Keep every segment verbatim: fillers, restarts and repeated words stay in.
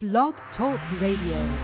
Blog Talk Radio.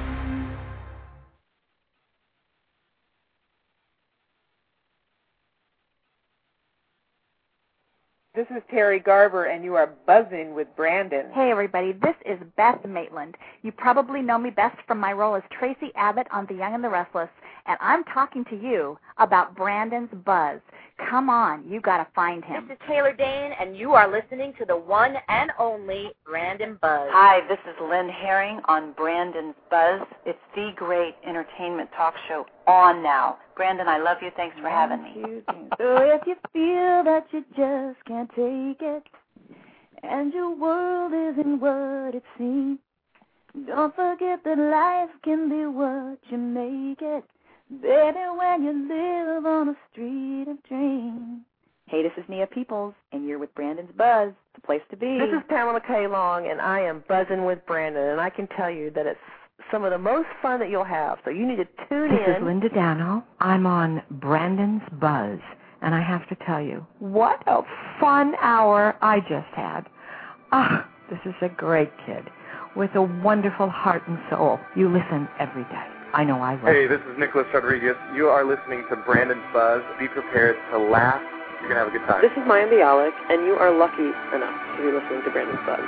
This is Terry Garber, and you are buzzing with Brandon. Hey, everybody. This is Beth Maitland. You probably know me best from my role as Tracy Abbott on The Young and the Restless, and I'm talking to you about Brandon's Buzz. Come on, you got to find him. This is Taylor Dane, and you are listening to the one and only Brandon Buzz. Hi, this is Lynn Herring on Brandon's Buzz. It's the great entertainment talk show on now. Brandon, I love you. Thanks for having me. So if you feel that you just can't take it, and your world isn't what it seems, don't forget that life can be what you make it. Baby, when you live on a street of dreams. Hey, this is Nia Peoples, and you're with Brandon's Buzz, the place to be. This is Pamela K. Long, and I am buzzing with Brandon, and I can tell you that it's some of the most fun that you'll have, so you need to tune this in. This is Linda Dano. I'm on Brandon's Buzz, and I have to tell you, what a fun hour I just had. Ah, this is a great kid with a wonderful heart and soul. You listen every day. I know I will. Hey, this is Nicholas Rodriguez. You are listening to Brandon's Buzz. Be prepared to laugh. You're going to have a good time. This is Maya Bialik, and you are lucky enough to be listening to Brandon's Buzz.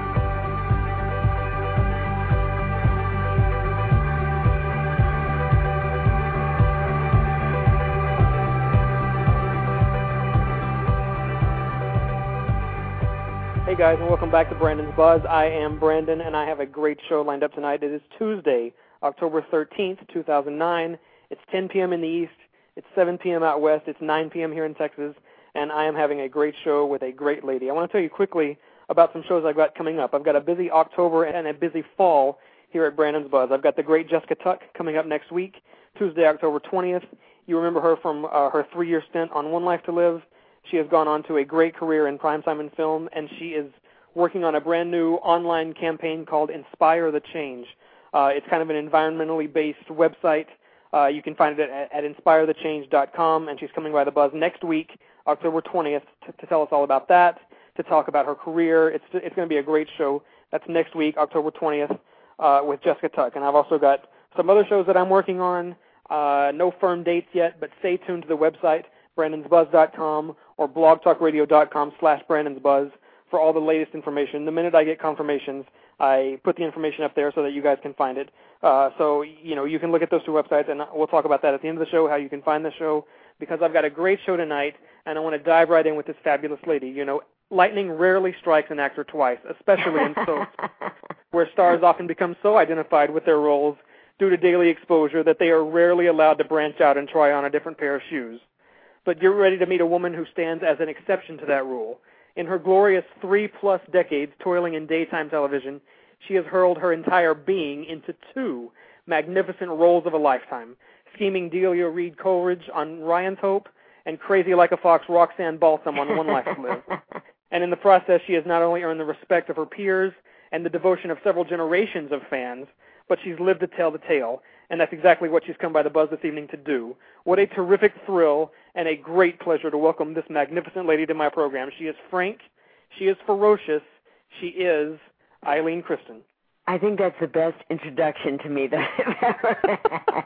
Hey guys, and welcome back to Brandon's Buzz. I am Brandon, and I have a great show lined up tonight. It is Tuesday, October thirteenth, two thousand nine. It's ten p.m. in the East. It's seven p.m. out West. It's nine p.m. here in Texas, and I am having a great show with a great lady. I want to tell you quickly about some shows I've got coming up. I've got a busy October and a busy fall here at Brandon's Buzz. I've got the great Jessica Tuck coming up next week, Tuesday, October twentieth. You remember her from uh, her three-year stint on One Life to Live. She has gone on to a great career in primetime and film, and she is working on a brand new online campaign called Inspire the Change. Uh, it's kind of an environmentally based website. Uh, you can find it at, at inspire the change dot com, and she's coming by the Buzz next week, October twentieth, to, to tell us all about that, to talk about her career. It's it's going to be a great show. That's next week, October twentieth, uh, with Jessica Tuck. And I've also got some other shows that I'm working on. Uh, no firm dates yet, but stay tuned to the website, brandons buzz dot com or blog talk radio dot com slash brandons buzz for all the latest information. The minute I get confirmations, I put the information up there so that you guys can find it. Uh, so, you know, you can look at those two websites, and we'll talk about that at the end of the show, how you can find the show, because I've got a great show tonight, and I want to dive right in with this fabulous lady. You know, lightning rarely strikes an actor twice, especially in soaps, where stars often become so identified with their roles due to daily exposure that they are rarely allowed to branch out and try on a different pair of shoes. But you're ready to meet a woman who stands as an exception to that rule. In her glorious three-plus decades toiling in daytime television, she has hurled her entire being into two magnificent roles of a lifetime, scheming Delia Reed Coleridge on Ryan's Hope and crazy like a fox Roxanne Balsam on One Life to Live. And in the process, she has not only earned the respect of her peers and the devotion of several generations of fans, but she's lived to tell the tale, and that's exactly what she's come by the Buzz this evening to do. What a terrific thrill and a great pleasure to welcome this magnificent lady to my program. She is frank, she is ferocious, she is Eileen Kristen. I think that's the best introduction to me that I've ever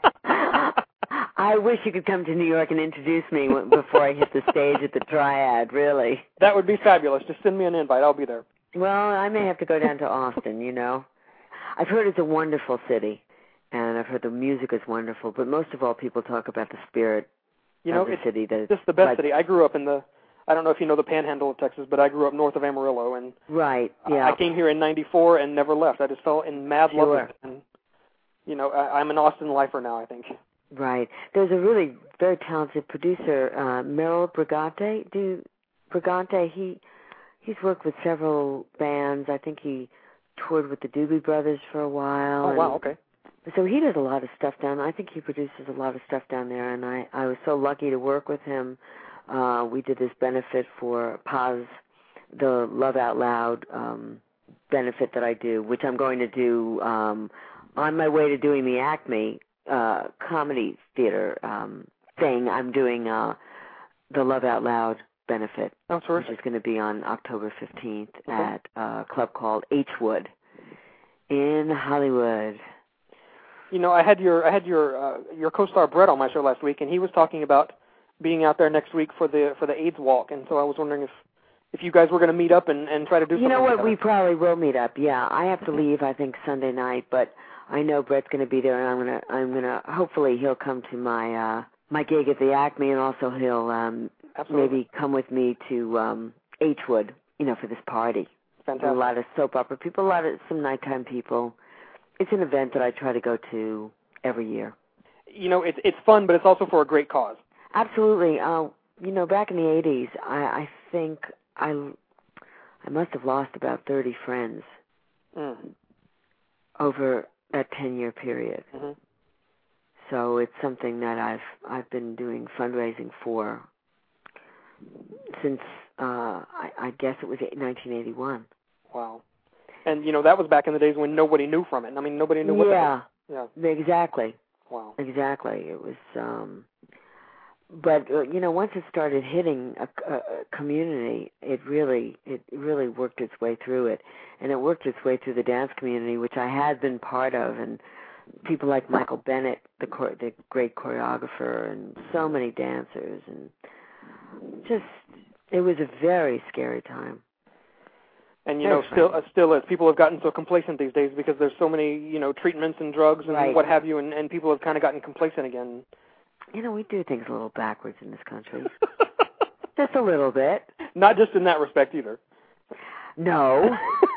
had. I wish you could come to New York and introduce me before I hit the stage at the Triad, really. That would be fabulous. Just send me an invite. I'll be there. Well, I may have to go down to Austin, you know. I've heard it's a wonderful city, and I've heard the music is wonderful, but most of all, people talk about the spirit you know, of the it's city. That just the best like, city. I grew up in the, I don't know if you know the Panhandle of Texas, but I grew up north of Amarillo, and right, yeah. I came here in ninety-four and never left. I just fell in mad love sure. with it, and, you know, I, I'm an Austin lifer now, I think. Right. There's a really very talented producer, uh, Merrill Brigante. Do Brigante, he he's worked with several bands. I think he toured with the Doobie Brothers for a while. Oh, wow, okay. So he does a lot of stuff down there. I think he produces a lot of stuff down there, and I, I was so lucky to work with him. Uh, we did this benefit for Paz, the Love Out Loud um, benefit that I do, which I'm going to do um, on my way to doing the Acme uh, comedy theater um, thing. I'm doing uh, the Love Out Loud benefit, oh, which is going to be on October fifteenth okay. at a club called H Wood In Hollywood. You know, I had your I had your uh, your co-star Brett on my show last week, and he was talking about being out there next week for the for the AIDS walk, and so I was wondering if if you guys were going to meet up and, and try to do something. You know what? Together. We probably will meet up. Yeah, I have to leave. I think Sunday night, but I know Brett's going to be there, and I'm gonna I'm gonna hopefully he'll come to my uh, my gig at the Acme, and also he'll um, maybe come with me to um, H Wood, you know, for this party. Fantastic. A lot of soap opera people, a lot of some nighttime people. It's an event that I try to go to every year. You know, it's it's fun, but it's also for a great cause. Absolutely. Uh, you know, back in the eighties, I, I think I I must have lost about thirty friends mm. over that ten-year period. Mm-hmm. So it's something that I've I've been doing fundraising for since uh, I, I guess it was nineteen eighty-one. Wow. And, you know, that was back in the days when nobody knew from it. I mean, nobody knew what yeah, it was. Yeah, exactly. Wow. Exactly. It was, um, but, uh, you know, once it started hitting a, a, a community, it really, it really worked its way through it. And it worked its way through the dance community, which I had been part of, and people like Michael Bennett, the, chor- the great choreographer, and so many dancers, and just, it was a very scary time. And, you know, still uh, still is. People have gotten so complacent these days because there's so many, you know, treatments and drugs and right. what have you, and, and people have kind of gotten complacent again. You know, we do things a little backwards in this country. Just a little bit. Not just in that respect either. No.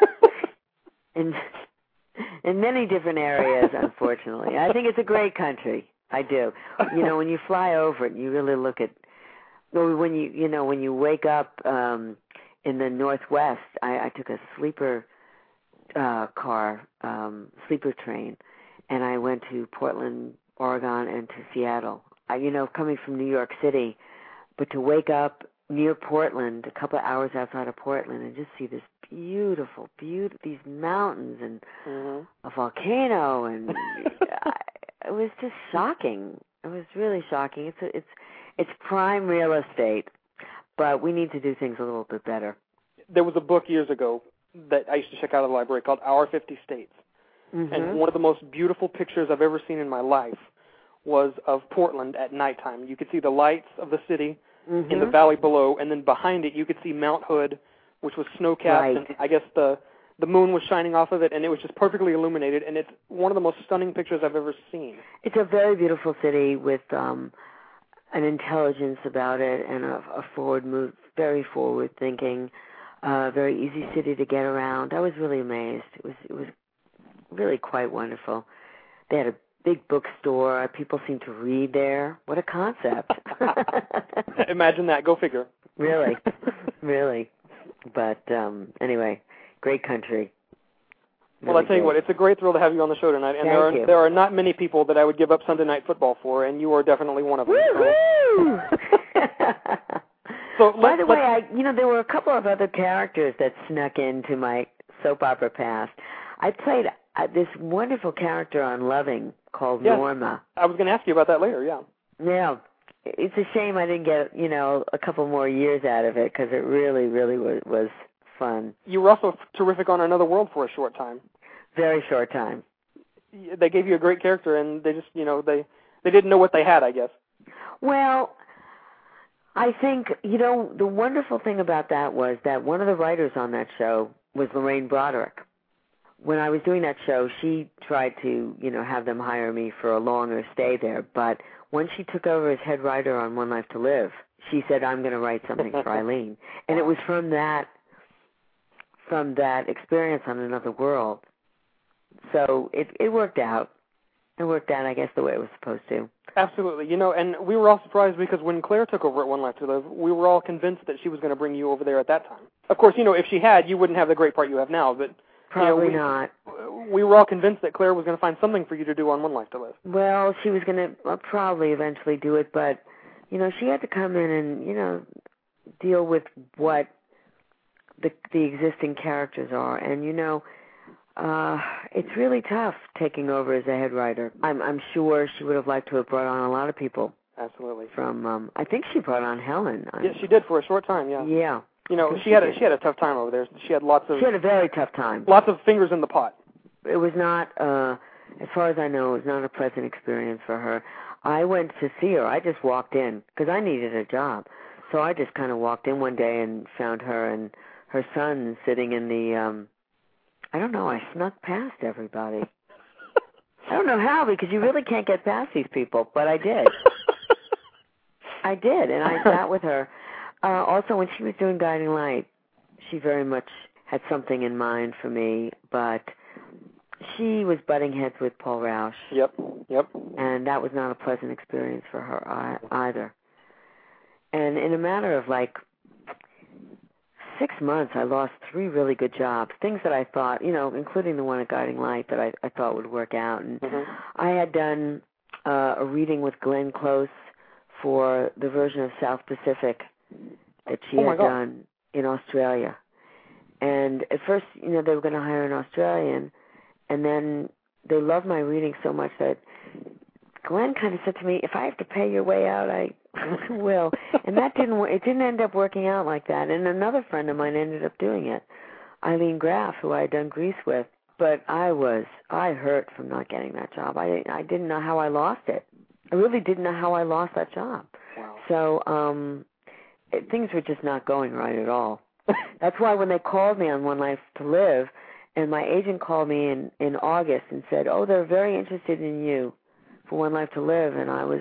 in, in many different areas, unfortunately. I think it's a great country. I do. You know, when you fly over it, you really look at, when you, you know, when you wake up, um, in the Northwest, I, I took a sleeper uh, car, um, sleeper train, and I went to Portland, Oregon, and to Seattle. I, you know, coming from New York City, but to wake up near Portland, a couple of hours outside of Portland, and just see this beautiful, beautiful, these mountains and mm-hmm. a volcano, and I, it was just shocking. It was really shocking. It's a, it's it's prime real estate. But we need to do things a little bit better. There was a book years ago that I used to check out of the library called Our fifty States. Mm-hmm. And one of the most beautiful pictures I've ever seen in my life was of Portland at nighttime. You could see the lights of the city mm-hmm. in the valley below, and then behind it you could see Mount Hood, which was snow-capped, right. and I guess the the moon was shining off of it, and it was just perfectly illuminated, and it's one of the most stunning pictures I've ever seen. It's a very beautiful city with um, an intelligence about it and a, a forward move, very forward thinking, uh, very easy city to get around. I was really amazed. It was it was really quite wonderful. They had a big bookstore. People seemed to read there. What a concept! Imagine that. Go figure. Really, really. But um, anyway, great country. Well, I'll tell you what, it's a great thrill to have you on the show tonight, and Thank there are you. there are not many people that I would give up Sunday Night Football for, and you are definitely one of them. Woo-hoo! So, by the way, I you know there were a couple of other characters that snuck into my soap opera past. I played uh, this wonderful character on Loving called yes. Norma. I was going to ask you about that later. Yeah. Yeah, it's a shame I didn't get you know a couple more years out of it because it really, really was was fun. You were also terrific on Another World for a short time. Very short time. They gave you a great character, and they just, you know, they, they didn't know what they had, I guess. Well, I think, you know, the wonderful thing about that was that one of the writers on that show was Lorraine Broderick. When I was doing that show, she tried to, you know, have them hire me for a longer stay there, but when she took over as head writer on One Life to Live, she said, I'm going to write something for Eileen. And it was from that, from that experience on Another World. So it it worked out. It worked out, I guess, the way it was supposed to. Absolutely. You know, and we were all surprised because when Claire took over at One Life to Live, we were all convinced that she was going to bring you over there at that time. Of course, you know, if she had, you wouldn't have the great part you have now, but... Probably you know, we, not. We were all convinced that Claire was going to find something for you to do on One Life to Live. Well, she was going to uh, probably eventually do it, but, you know, she had to come in and, you know, deal with what the the existing characters are. And, you know... Uh, it's really tough taking over as a head writer. I'm I'm sure she would have liked to have brought on a lot of people. Absolutely. From um, I think she brought on Helen. Yeah, she did for a short time. Yeah. Yeah. You know, she, she had a, she had a tough time over there. She had lots of. She had a very tough time. Lots of fingers in the pot. it was not, uh, as far as I know, it was not a pleasant experience for her. I went to see her. I just walked in because I needed a job. So I just kind of walked in one day and found her and her son sitting in the, um, I don't know, I snuck past everybody. I don't know how, because you really can't get past these people, but I did. I did, and I sat with her. Uh, also, when she was doing Guiding Light, she very much had something in mind for me, but she was butting heads with Paul Rausch. Yep, yep. And that was not a pleasant experience for her I- either. And in a matter of like six months, I lost three really good jobs, things that I thought, you know, including the one at Guiding Light that I, I thought would work out. And mm-hmm. I had done uh, a reading with Glenn Close for the version of South Pacific that she oh had God. done in Australia. And at first, you know, they were going to hire an Australian, and then they loved my reading so much that Glenn kind of said to me, if I have to pay your way out, I will. And that didn't, it didn't end up working out like that. And another friend of mine ended up doing it, Eileen Graff, who I had done Grease with. But I was, I hurt from not getting that job. I, I didn't know how I lost it. I really didn't know how I lost that job. Wow. So um, it, things were just not going right at all. That's why when they called me on One Life to Live, and my agent called me in, in August and said, oh, they're very interested in you for One Life to Live, and I was,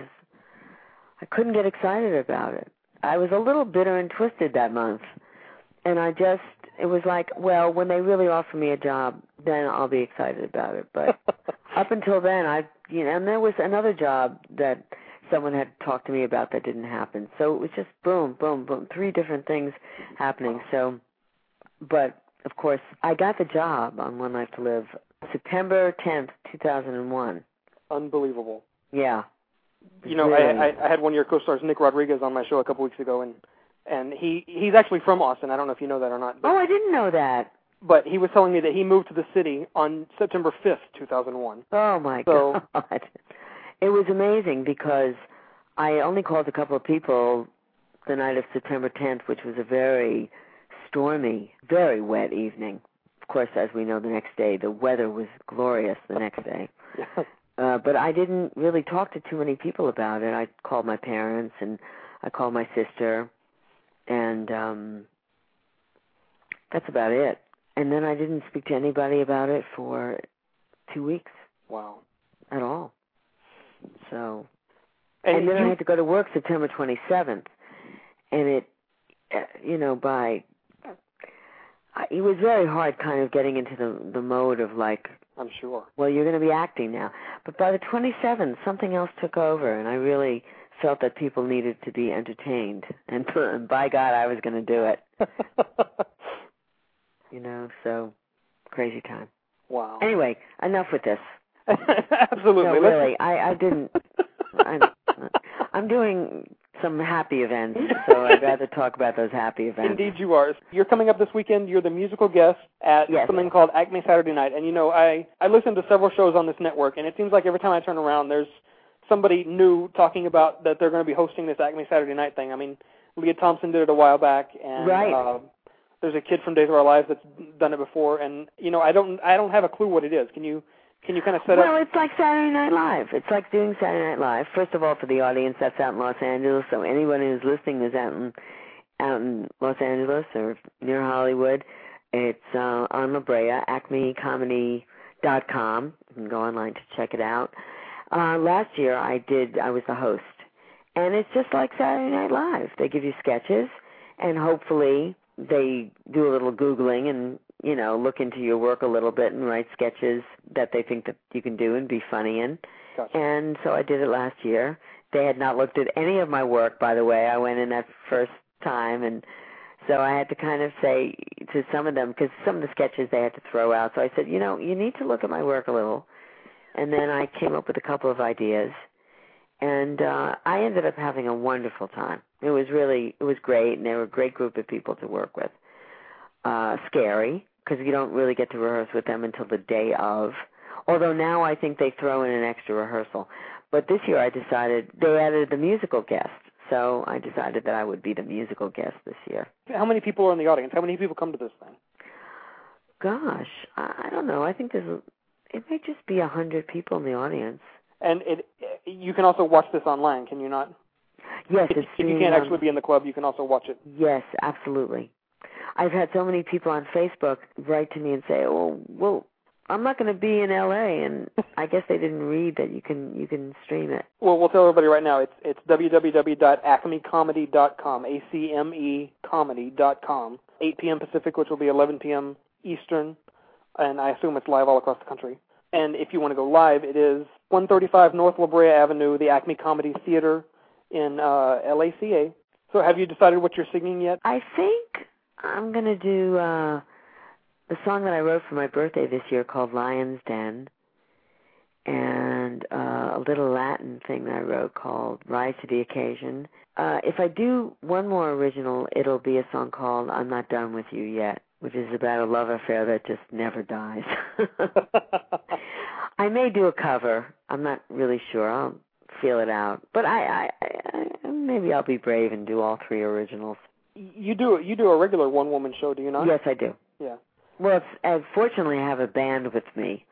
I couldn't get excited about it. I was a little bitter and twisted that month, and I just, it was like, well, when they really offer me a job, then I'll be excited about it. But up until then, I, you know, and there was another job that someone had talked to me about that didn't happen. So it was just boom, boom, boom, three different things happening. So, but of course, I got the job on One Life to Live September tenth, two thousand one. Unbelievable. Yeah. You know, really. I, I I had one of your co-stars, Nick Rodriguez, on my show a couple weeks ago, and and he he's actually from Austin. I don't know if you know that or not. But, oh, I didn't know that. But he was telling me that he moved to the city on September fifth, two thousand one. Oh my so, God. It was amazing because I only called a couple of people the night of September tenth, which was a very stormy, very wet evening. Of course, as we know, the next day, the weather was glorious the next day. Yeah. Uh, but I didn't really talk to too many people about it. I called my parents, and I called my sister, and um, that's about it. And then I didn't speak to anybody about it for two weeks. Wow. At all. So, and, and then you... I had to go to work September twenty-seventh, and it, uh, you know, by, uh, it was very hard kind of getting into the the mode of like, I'm sure. Well, you're going to be acting now. But by the twenty-seventh, something else took over, and I really felt that people needed to be entertained. And, and by God, I was going to do it. You know, so crazy time. Wow. Anyway, enough with this. Absolutely. No, really, I, I didn't. I, I'm doing some happy events, so I'd rather talk about those happy events. Indeed you are. You're coming up this weekend. You're the musical guest at yes. something called Acme Saturday Night. And, you know, I, I listen to several shows on this network, and it seems like every time I turn around, there's somebody new talking about that they're going to be hosting this Acme Saturday Night thing. I mean, Leah Thompson did it a while back, and right. uh, there's a kid from Days of Our Lives that's done it before. And, you know, I don't I don't have a clue what it is. Can you... Can you kind of set well, up? Well, it's like Saturday Night Live. It's like doing Saturday Night Live. First of all, for the audience that's out in Los Angeles, so anyone who's listening is out in out in Los Angeles or near Hollywood, it's uh, on La Brea, acme comedy dot com. You can go online to check it out. Uh, last year, I did. I was the host, and it's just like Saturday Night Live. They give you sketches, and hopefully they do a little Googling and, you know, look into your work a little bit and write sketches that they think that you can do and be funny in. Gotcha. And so I did it last year. They had not looked at any of my work, by the way. I went in that first time, and so I had to kind of say to some of them, because some of the sketches they had to throw out. So I said, you know, you need to look at my work a little. And then I came up with a couple of ideas, and uh, I ended up having a wonderful time. It was really, it was great, and they were a great group of people to work with. Uh, scary, because you don't really get to rehearse with them until the day of. Although now I think they throw in an extra rehearsal. But this year I decided, they added the musical guest. So I decided that I would be the musical guest this year. How many people are in the audience? How many people come to this thing? Gosh, I don't know. I think there's it may just be a hundred people in the audience. And it, you can also watch this online, can you not? Yes, if, it's if you can't on, actually be in the club, you can also watch it. Yes, absolutely. I've had so many people on Facebook write to me and say, "Oh, well, I'm not going to be in L A," and I guess they didn't read that you can you can stream it. Well, we'll tell everybody right now. It's it's w w w dot acme comedy dot com, A C M E comedy dot com, eight p.m. Pacific, which will be eleven p.m. Eastern, and I assume it's live all across the country. And if you want to go live, it is one thirty-five North La Brea Avenue, the Acme Comedy Theater in uh, L A C A. So have you decided what you're singing yet? I think I'm going to do uh, the song that I wrote for my birthday this year called Lion's Den, and uh, a little Latin thing that I wrote called Rise to the Occasion. Uh, if I do one more original, it'll be a song called I'm Not Done With You Yet, which is about a love affair that just never dies. I may do a cover. I'm not really sure. I'll feel it out. But I, I, I maybe I'll be brave and do all three originals. You do you do a regular one-woman show, do you not? Yes, I do. Yeah. Well, it's, uh, fortunately, I have a band with me,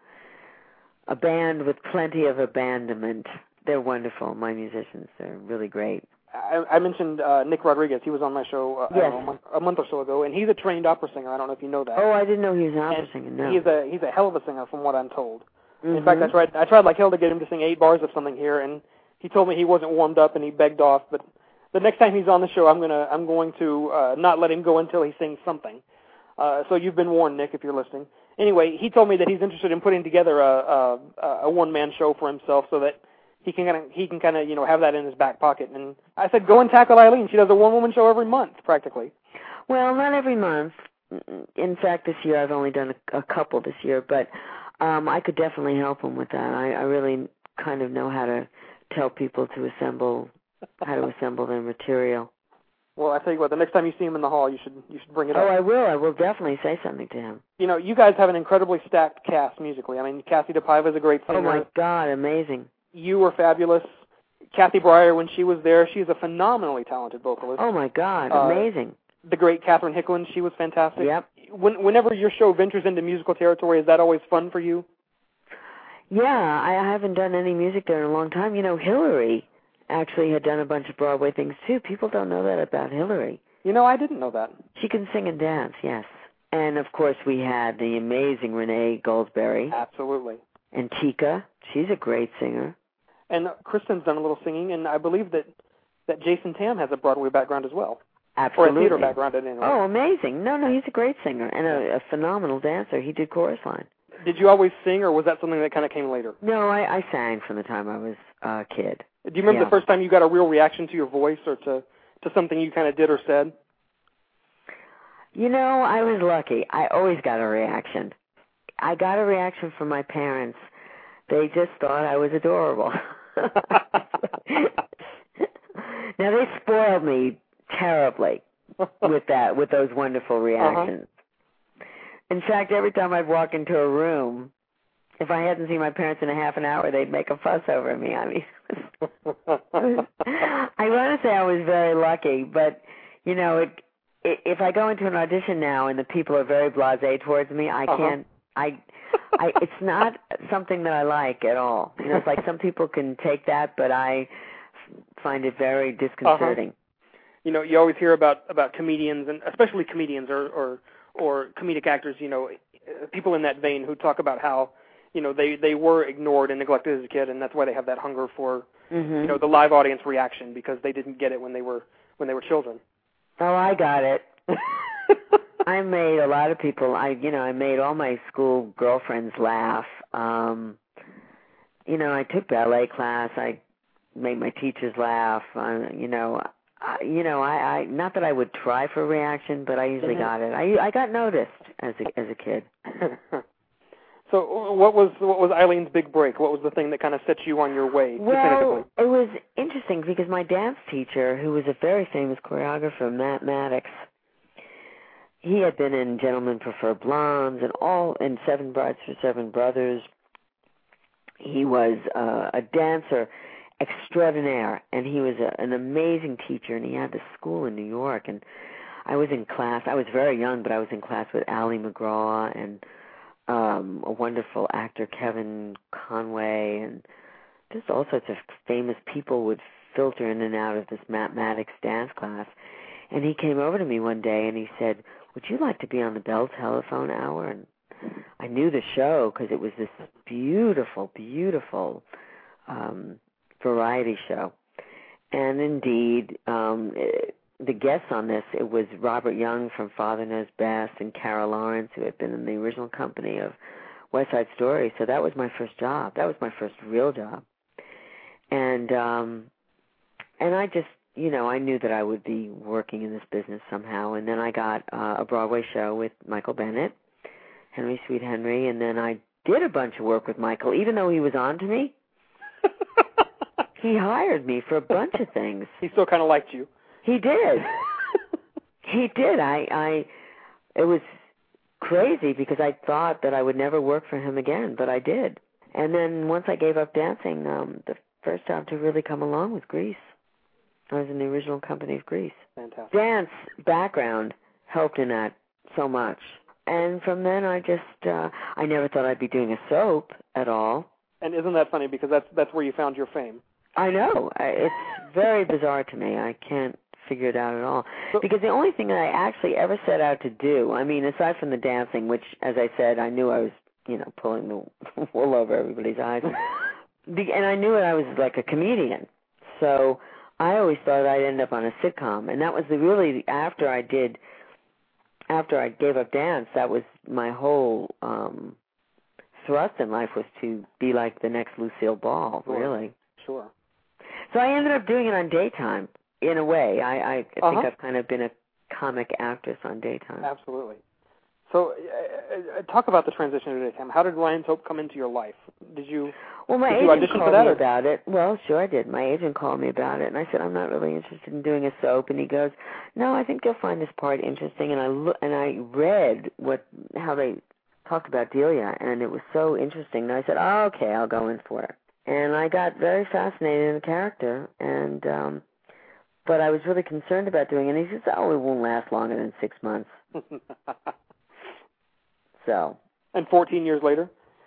a band with plenty of abandonment. They're wonderful, my musicians. They're really great. I, I mentioned uh, Nick Rodriguez. He was on my show uh, yes. I don't know, a, month, a month or so ago, and he's a trained opera singer. I don't know if you know that. Oh, I didn't know he was an opera and singer. No. He's a he's a hell of a singer, from what I'm told. Mm-hmm. In fact, I tried I tried like hell to get him to sing eight bars of something here, and he told me he wasn't warmed up, and he begged off. But the next time he's on the show, I'm gonna I'm going to uh, not let him go until he sings something. Uh, so you've been warned, Nick, if you're listening. Anyway, he told me that he's interested in putting together a a, a one-man show for himself, so that he can kind of he can kind of you know have that in his back pocket. And I said, go and tackle Eileen. She does a one-woman show every month, practically. Well, not every month. In fact, this year I've only done a, a couple this year, but um, I could definitely help him with that. I, I really kind of know how to tell people to assemble how to assemble their material. Well, I tell you what, the next time you see him in the hall, you should you should bring it oh, up. Oh, I will. I will definitely say something to him. You know, you guys have an incredibly stacked cast musically. I mean, Kathy DePaiva is a great singer. Oh, my God, amazing. You were fabulous. Kathy Breyer, when she was there, she's a phenomenally talented vocalist. Oh, my God, uh, amazing. The great Catherine Hicklin, she was fantastic. Yep. When, whenever your show ventures into musical territory, is that always fun for you? Yeah, I haven't done any music there in a long time. You know, Hillary actually had done a bunch of Broadway things, too. People don't know that about Hillary. You know, I didn't know that. She can sing and dance, yes. And, of course, we had the amazing Renee Goldsberry. Absolutely. And Tika. She's a great singer. And Kristen's done a little singing, and I believe that, that Jason Tam has a Broadway background as well. Absolutely. Or a theater background, anyway. Oh, amazing. No, no, he's a great singer and a, a phenomenal dancer. He did chorus line. Did you always sing, or was that something that kind of came later? No, I, I sang from the time I was a kid. Do you remember yeah. the first time you got a real reaction to your voice or to, to something you kind of did or said? You know, I was lucky. I always got a reaction. I got a reaction from my parents. They just thought I was adorable. Now, they spoiled me terribly with that, with those wonderful reactions. Uh-huh. In fact, every time I'd walk into a room, if I hadn't seen my parents in a half an hour, they'd make a fuss over me. I mean, I want to say I was very lucky, but, you know, it, it, if I go into an audition now and the people are very blasé towards me, I uh-huh. can't, I, I, it's not something that I like at all. You know, it's like some people can take that, but I find it very disconcerting. Uh-huh. You know, you always hear about, about comedians, and especially comedians or, or or comedic actors, you know, people in that vein who talk about how, you know, they, they were ignored and neglected as a kid, and that's why they have that hunger for, mm-hmm. you know, the live audience reaction, because they didn't get it when they were when they were children. Oh, I got it. I made a lot of people, I you know, I made all my school girlfriends laugh. Um, you know, I took ballet class. I made my teachers laugh. Uh, you know, I, you know, I, I not that I would try for a reaction, but I usually mm-hmm. got it. I I got noticed as a as a kid. So, what was what was Eileen's big break? What was the thing that kind of set you on your way? Well, it was interesting because my dance teacher, who was a very famous choreographer, Matt Maddox, he had been in Gentlemen Prefer Blondes and all in Seven Brides for Seven Brothers. He was uh, a dancer extraordinaire, and he was a, an amazing teacher, and he had this school in New York, and I was in class. I was very young, but I was in class with Ally McGraw and um, a wonderful actor, Kevin Conway, and just all sorts of famous people would filter in and out of this mathematics dance class. And he came over to me one day and he said, would you like to be on the Bell Telephone Hour? And I knew the show because it was this beautiful, beautiful um, variety show. And indeed, um, it, the guests on this, it was Robert Young from Father Knows Best and Carol Lawrence, who had been in the original company of West Side Story. So that was my first job. That was my first real job. And um, and I just, you know, I knew that I would be working in this business somehow. And then I got uh, a Broadway show with Michael Bennett, Henry Sweet Henry, and then I did a bunch of work with Michael, even though he was on to me. He hired me for a bunch of things. He still kind of liked you. He did. He did. I, I, it was crazy because I thought that I would never work for him again, but I did. And then once I gave up dancing, um, the first job to really come along was Grease. I was in the original company of Grease. Fantastic. Dance background helped in that so much. And from then I just, uh, I never thought I'd be doing a soap at all. And isn't that funny? Because that's that's where you found your fame. I know. It's very bizarre to me. I can't figure it out at all. Because the only thing that I actually ever set out to do, I mean, aside from the dancing, which, as I said, I knew I was, you know, pulling the wool over everybody's eyes. And I knew that I was like a comedian. So I always thought I'd end up on a sitcom. And that was the really, after I did, after I gave up dance, that was my whole um, thrust in life, was to be like the next Lucille Ball, Sure. really. Sure. So I ended up doing it on daytime, in a way. I, I Uh-huh. think I've kind of been a comic actress on daytime. Absolutely. So uh, uh, talk about the transition to daytime. How did Ryan's Hope come into your life? Did you, well, my did agent you audition called for that? me Or? about it. Well, sure I did. My agent called me about it, and I said, I'm not really interested in doing a soap. And he goes, no, I think you'll find this part interesting. And I lo- and I read what how they talked about Delia, and it was so interesting. And I said, oh, okay, I'll go in for it. And I got very fascinated in the character, and um, but I was really concerned about doing it. And he says, oh, it won't last longer than six months. So. And fourteen years later?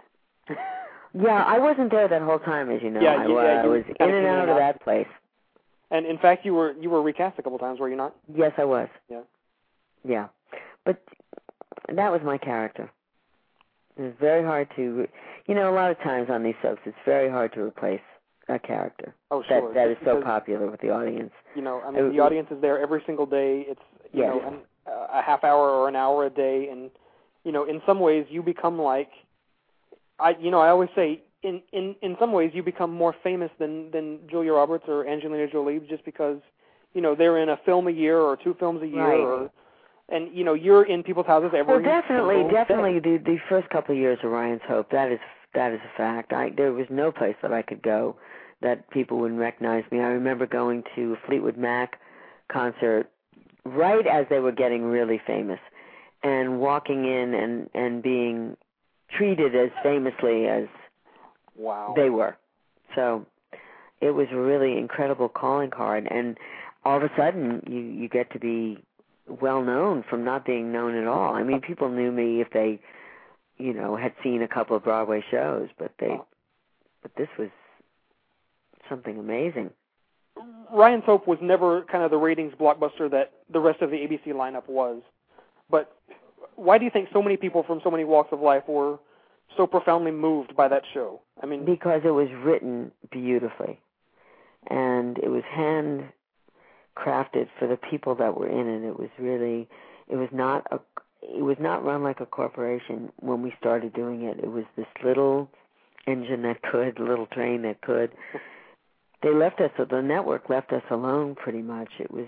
Yeah, I wasn't there that whole time, as you know. Yeah, I, you, yeah, I you was in and out of that place. And in fact, you were you were recast a couple times, were you not? Yes, I was. Yeah. Yeah, but that was my character. It was very hard to, you know, a lot of times on these soaps, it's very hard to replace a character. Oh, sure. That that is so because, popular with the audience. You know, I mean, it, the audience is there every single day. It's you yes. know an, uh, a half hour or an hour a day, and you know, in some ways, you become like, I you know, I always say, in in in some ways, you become more famous than than Julia Roberts or Angelina Jolie, just because you know they're in a film a year or two films a year, right. or and you know you're in people's houses every. Well, definitely, single definitely, day. the the first couple of years of Ryan's Hope, that is that is a fact. I there was no place that I could go that people wouldn't recognize me. I remember going to a Fleetwood Mac concert right as they were getting really famous, and walking in and and being treated as famously as wow. they were. So it was a really incredible calling card, and all of a sudden you you get to be well known from not being known at all. I mean, people knew me if they, you know, had seen a couple of Broadway shows, but they, but this was something amazing. Ryan's Hope was never kind of the ratings blockbuster that the rest of the A B C lineup was. But why do you think so many people from so many walks of life were so profoundly moved by that show? I mean, because it was written beautifully, and it was hand crafted for the people that were in it. It was really, it was not a, it was not run like a corporation when we started doing it. It was this little engine that could, little train that could. They left us, the network left us alone pretty much. It was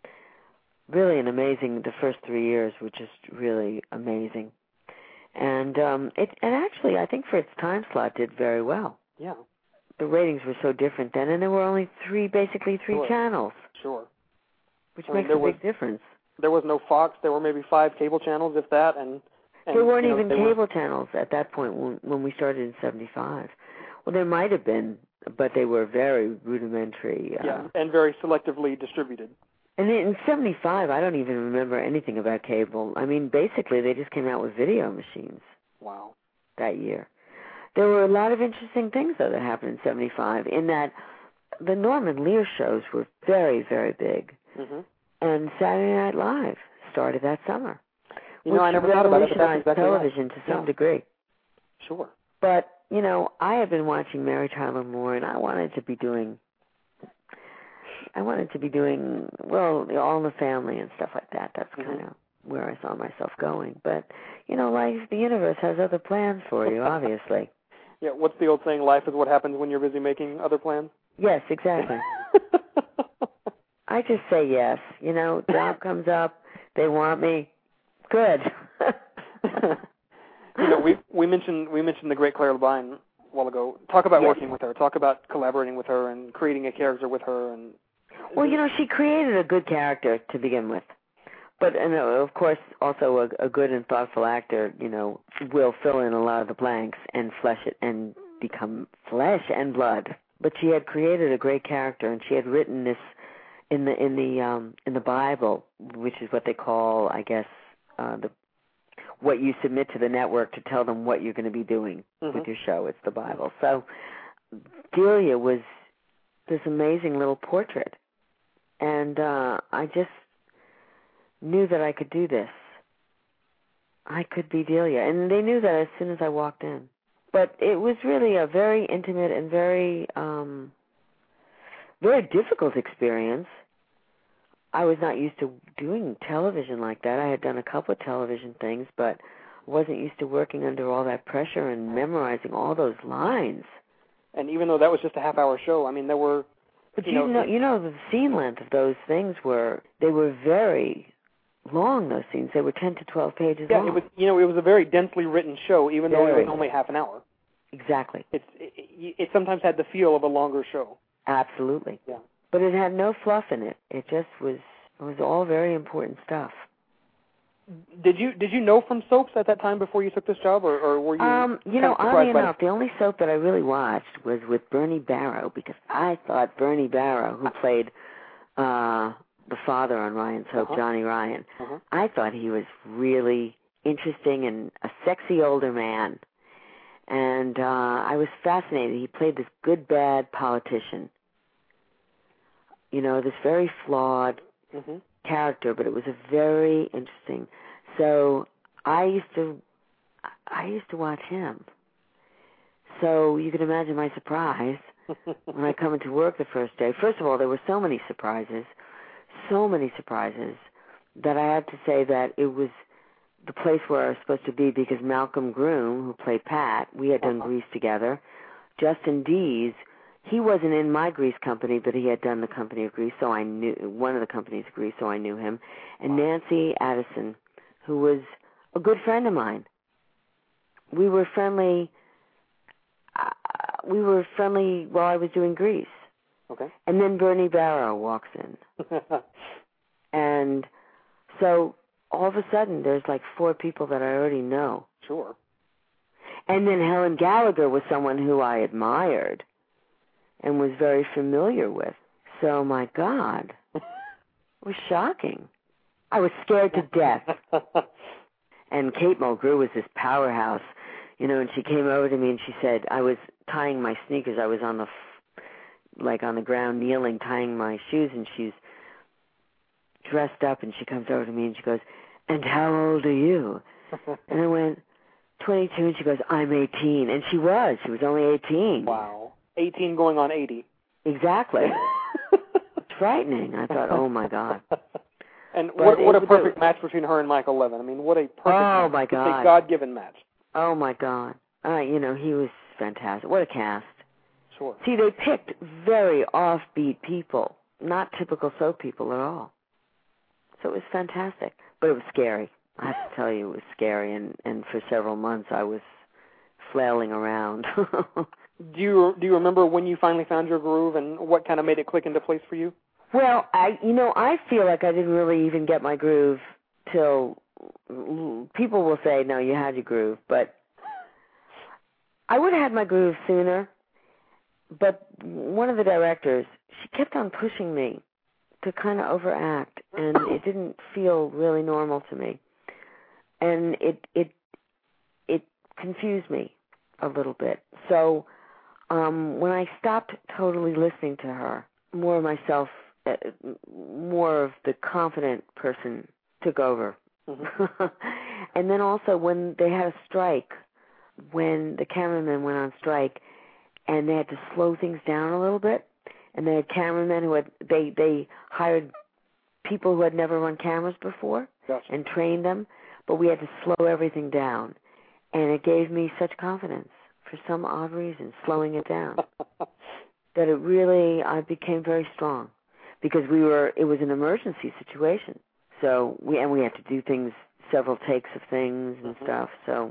really an amazing, the first three years were just really amazing. And um, it, and actually, I think for its time slot, did very well. Yeah. The ratings were so different then, and there were only three, basically three Sure. channels. Sure. Which I mean, makes there a was, big difference. There was no Fox. There were maybe five cable channels, if that. And, and there weren't you know, even they cable were... channels at that point when, when we started in seventy-five. Well, there might have been, but they were very rudimentary. Uh, yeah, and very selectively distributed. And in seventy-five, I don't even remember anything about cable. I mean, basically, they just came out with video machines. Wow. That year. There were a lot of interesting things, though, that happened in seventy-five, in that the Norman Lear shows were very, very big. Mm-hmm. And Saturday Night Live started that summer. You know, I never thought about it, but that's exactly television right. to some yeah. degree. Sure. But, you know, I had been watching Mary Tyler Moore, and I wanted to be doing, I wanted to be doing, well, All in the Family and stuff like that. That's mm-hmm. kind of where I saw myself going. But, you know, life, the universe has other plans for you, obviously. Yeah, what's the old saying, life is what happens when you're busy making other plans? Yes, exactly. I just say yes. You know, job comes up, they want me, good. You know, we we mentioned we mentioned the great Clara Labine a while ago. Talk about yes. working with her. Talk about collaborating with her and creating a character with her. And well, you know, she created a good character to begin with, but and uh, of course, also a, a good and thoughtful actor, you know, will fill in a lot of the blanks and flesh it and become flesh and blood. But she had created a great character, and she had written this in the in the um, in the Bible, which is what they call, I guess, uh, the what you submit to the network to tell them what you're going to be doing mm-hmm. with your show. It's the Bible. So Delia was this amazing little portrait, and uh, I just knew that I could do this. I could be Delia, and they knew that as soon as I walked in. But it was really a very intimate and very, um, very difficult experience. I was not used to doing television like that. I had done a couple of television things, but wasn't used to working under all that pressure and memorizing all those lines. And even though that was just a half-hour show, I mean, there were... But you, you know, know, you know, the scene length of those things were, they were very long, those scenes. They were ten to twelve pages yeah, long. Yeah, it was, you know, it was a very densely written show, even very. though it was only half an hour. Exactly. It's, it, it sometimes had the feel of a longer show. Absolutely. Yeah. But it had no fluff in it. It just was, it was all very important stuff. Did you did you know from soaps at that time before you took this job, or, or were you? Um, you know, oddly enough, the only soap that I really watched was with Bernie Barrow, because I thought Bernie Barrow, who played uh, the father on Ryan's Hope, uh-huh. Johnny Ryan, uh-huh. I thought he was really interesting and a sexy older man, and uh, I was fascinated. He played this good bad politician. You know, this very flawed mm-hmm. character, but it was a very interesting. So I used to, I used to watch him. So you can imagine my surprise when I come into work the first day. First of all, there were so many surprises, so many surprises that I had to say that it was the place where I was supposed to be, because Malcolm Groom, who played Pat, we had done uh-huh. Grease together. Justin Dees. He wasn't in my Grease company, but he had done the company of Grease, so I knew one of the companies of Grease, so I knew him. And wow. Nancy Addison, who was a good friend of mine. We were friendly. Uh, we were friendly while I was doing Grease. Okay. And then Bernie Barrow walks in, and so all of a sudden there's like four people that I already know. Sure. And then Helen Gallagher was someone who I admired and was very familiar with. So, my God, it was shocking. I was scared to death. And Kate Mulgrew was this powerhouse, you know, and she came over to me and she said, I was tying my sneakers. I was on the, f- like on the ground kneeling, tying my shoes, and she's dressed up, and she comes over to me and she goes, and how old are you? And I went, twenty-two, and she goes, I'm eighteen. And she was. She was only eighteen. Wow. eighteen going on eighty. Exactly. It's frightening. I thought, oh, my God. And what, what a perfect match between her and Michael Levin. I mean, what a perfect oh, match. my God. It's a God-given match. Oh, my God. Uh, you know, he was fantastic. What a cast. Sure. See, they picked very offbeat people, not typical soap people at all. So it was fantastic. But it was scary. I have to tell you, it was scary. And, and for several months, I was flailing around. Do you do you remember when you finally found your groove, and what kind of made it click into place for you? Well, I you know I feel like I didn't really even get my groove till people will say, no, you had your groove, but I would have had my groove sooner. But one of the directors, she kept on pushing me to kind of overact, and it didn't feel really normal to me, and it it it confused me a little bit. So um, when I stopped totally listening to her, more of myself, uh, more of the confident person took over. Mm-hmm. And then also when they had a strike, when the cameramen went on strike, and they had to slow things down a little bit, and they had cameramen who had, they, they hired people who had never run cameras before. Gotcha. And trained them, but we had to slow everything down. And it gave me such confidence, for some odd reason, slowing it down, that it really, I became very strong, because we were, it was an emergency situation. So, we, and we had to do things, several takes of things and mm-hmm. stuff, so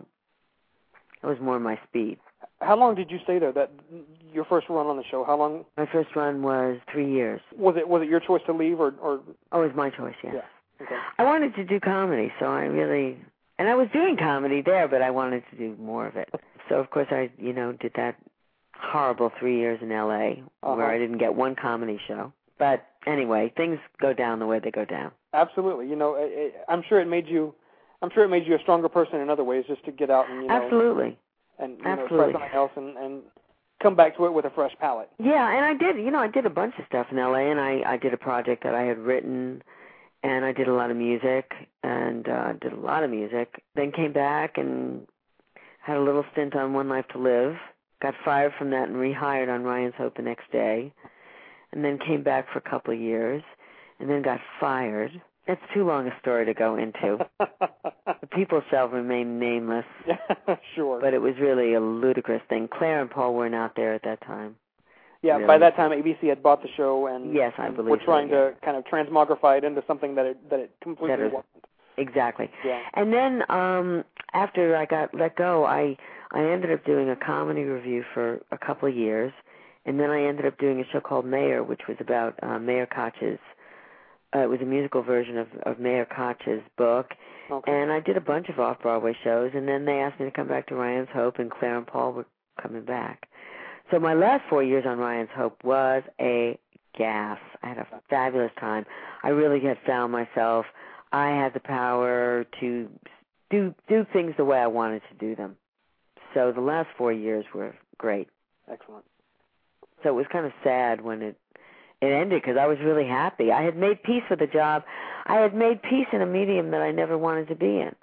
it was more my speed. How long did you stay there, that, your first run on the show, how long? My first run was three years. Was it, was it your choice to leave, or? or? Oh, it was my choice, yes. Yeah. Okay. I wanted to do comedy, so I really, and I was doing comedy there, but I wanted to do more of it. So, of course, I, you know, did that horrible three years in L A uh-huh. where I didn't get one comedy show. But anyway, things go down the way they go down. Absolutely. You know, it, it, I'm sure it made you, I'm sure it made you a stronger person in other ways, just to get out and, you know. Absolutely. And, you Absolutely. know, try something else and, and come back to it with a fresh palette. Yeah, and I did, you know, I did a bunch of stuff in L A, and I, I did a project that I had written. And I did a lot of music, and uh, did a lot of music. Then came back and had a little stint on One Life to Live. Got fired from that and rehired on Ryan's Hope the next day. And then came back for a couple of years, and then got fired. It's too long a story to go into. The people shall remain nameless. Sure. But it was really a ludicrous thing. Claire and Paul weren't out there at that time. Yeah, really. By that time A B C had bought the show, and yes, I believe we're trying so, yeah. to kind of transmogrify it into something that it that it completely that is, wasn't. Exactly. Yeah. And then um, after I got let go, I I ended up doing a comedy review for a couple of years, and then I ended up doing a show called Mayor, which was about uh, Mayor Koch's. Uh, it was a musical version of, of Mayor Koch's book, okay. And I did a bunch of off-Broadway shows, and then they asked me to come back to Ryan's Hope, and Claire and Paul were coming back. So my last four years on Ryan's Hope was a gas. I had a fabulous time. I really had found myself. I had the power to do do things the way I wanted to do them. So the last four years were great. Excellent. So it was kind of sad when it it ended, because I was really happy. I had made peace with the job. I had made peace in a medium that I never wanted to be in.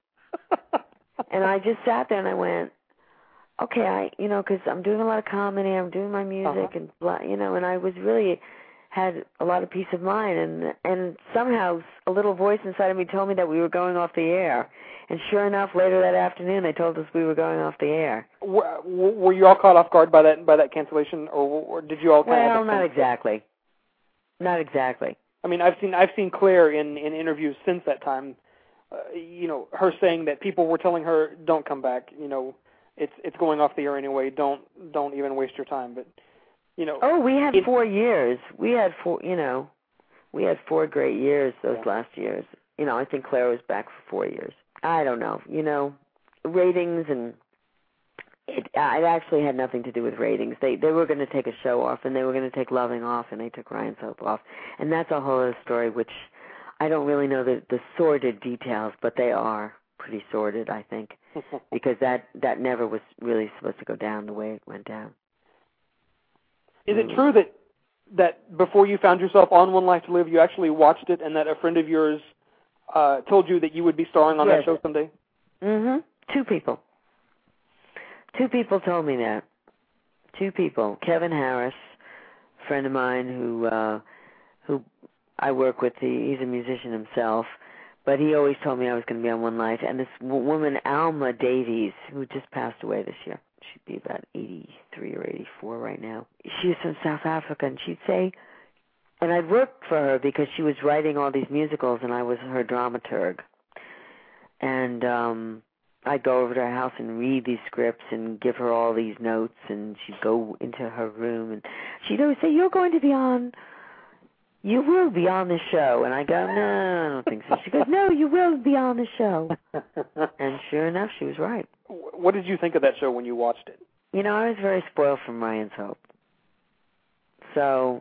And I just sat there and I went, okay, I, you know, because I'm doing a lot of comedy, I'm doing my music, uh-huh. and blah, you know, and I was really had a lot of peace of mind, and and somehow a little voice inside of me told me that we were going off the air, and sure enough, later that afternoon, they told us we were going off the air. Were, were you all caught off guard by that by that cancellation, or, or did you all? Kind well, of not exactly, not exactly. I mean, I've seen I've seen Claire in, in interviews since that time, uh, you know, her saying that people were telling her, "Don't come back," you know. It's it's going off the air anyway. Don't don't even waste your time. But you know. Oh, we had it, four years. We had four. You know, we had four great years those yeah. last years. You know, I think Claire was back for four years. I don't know. You know, ratings and it. It actually had nothing to do with ratings. They they were going to take a show off, and they were going to take Loving off, and they took Ryan's Hope off, and that's a whole other story. Which I don't really know the the sordid details, but they are pretty sordid, I think. Because that, that never was really supposed to go down the way it went down. Is it true that that before you found yourself on One Life to Live, you actually watched it, and that a friend of yours uh, told you that you would be starring on yes. that show someday? Mm-hmm. Two people. Two people told me that. Two people. Kevin Harris, a friend of mine who uh, who I work with. He, he's a musician himself. But he always told me I was going to be on One Life. And this w- woman, Alma Davies, who just passed away this year. She'd be about eighty-three or eighty-four right now. She was from South Africa, and she'd say, and I'd worked for her because she was writing all these musicals, and I was her dramaturg. And um, I'd go over to her house and read these scripts and give her all these notes, and she'd go into her room, and she'd always say, "You're going to be on... You will be on the show." And I go, "No, I don't think so." She goes, "No, you will be on the show." And sure enough, she was right. What did you think of that show when you watched it? You know, I was very spoiled from Ryan's Hope. So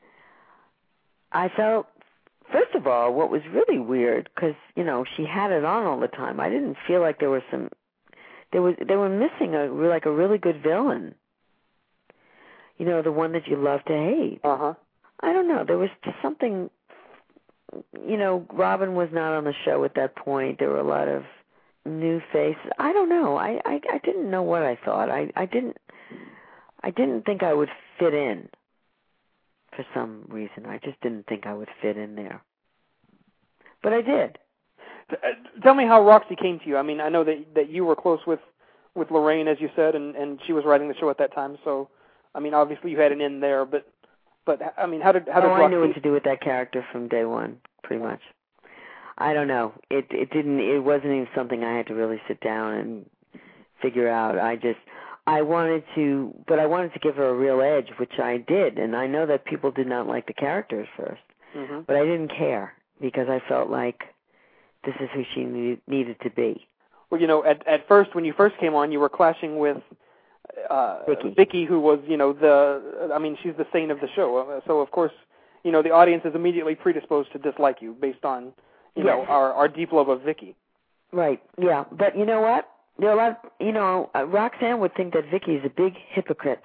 I felt, first of all, what was really weird, because, you know, she had it on all the time. I didn't feel like there were some there was they were missing a like a really good villain. You know, the one that you love to hate. Uh huh. I don't know. There was just something. You know, Robin was not on the show at that point. There were a lot of new faces. I don't know. I, I, I didn't know what I thought. I, I didn't I didn't think I would fit in for some reason. I just didn't think I would fit in there. But I did. Tell me how Roxy came to you. I mean, I know that that you were close with, with Lorraine, as you said, and, and she was writing the show at that time. So, I mean, obviously you had an in there, but but I mean, how did how did oh, Roxy? I knew what to do with that character from day one, pretty much. I don't know. It it didn't. It wasn't even something I had to really sit down and figure out. I just I wanted to, but I wanted to give her a real edge, which I did. And I know that people did not like the character at first, mm-hmm. but I didn't care because I felt like this is who she need, needed to be. Well, you know, at at first when you first came on, you were clashing with uh, Vicky. Vicky, who was, you know, the. I mean, she's the saint of the show. So of course, you know, the audience is immediately predisposed to dislike you based on. You yes. know, our, our deep love of Vicky. Right, yeah. But you know what? There are a lot, you know, uh, Roxanne would think that Vicky is a big hypocrite.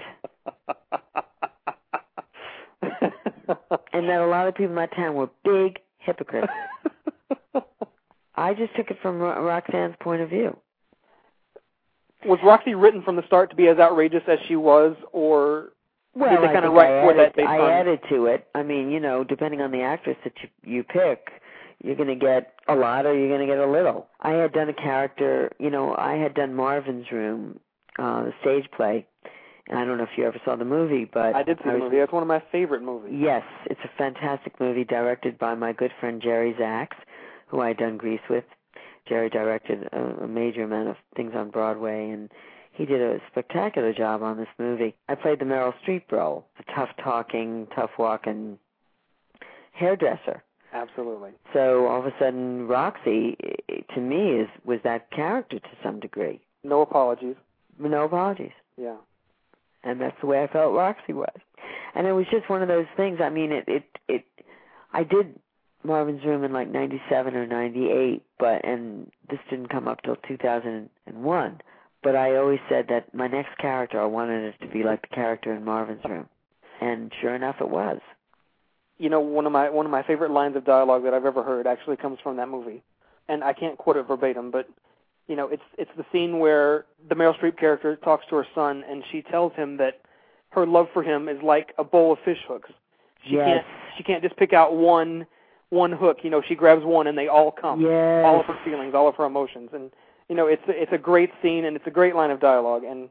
And that a lot of people in my town were big hypocrites. I just took it from Ro- Roxanne's point of view. Was Roxy written from the start to be as outrageous as she was, or well, did they I kind of think write I for added, that based I on... added to it. I mean, you know, depending on the actress that you, you pick, you're going to get a lot or you're going to get a little. I had done a character, you know, I had done Marvin's Room, uh, the stage play, and I don't know if you ever saw the movie, but... I did see I the was, movie. That's one of my favorite movies. Yes, it's a fantastic movie directed by my good friend Jerry Zaks, who I had done Grease with. Jerry directed a, a major amount of things on Broadway, and he did a spectacular job on this movie. I played the Meryl Streep role, a tough-talking, tough-walking hairdresser. Absolutely. So all of a sudden, Roxy, to me, is was that character to some degree. No apologies. No apologies. Yeah. And that's the way I felt Roxy was. And it was just one of those things. I mean, it, it, it I did Marvin's Room in like ninety-seven or ninety-eight, but, and this didn't come up till two thousand one. But I always said that my next character, I wanted it to be like the character in Marvin's Room. And sure enough, it was. You know, one of my one of my favorite lines of dialogue that I've ever heard actually comes from that movie. And I can't quote it verbatim, but, you know, it's it's the scene where the Meryl Streep character talks to her son, and she tells him that her love for him is like a bowl of fish hooks. She yes. can't she can't just pick out one one hook. You know, she grabs one and they all come. Yes. All of her feelings, all of her emotions. And, you know, it's it's a great scene, and it's a great line of dialogue. And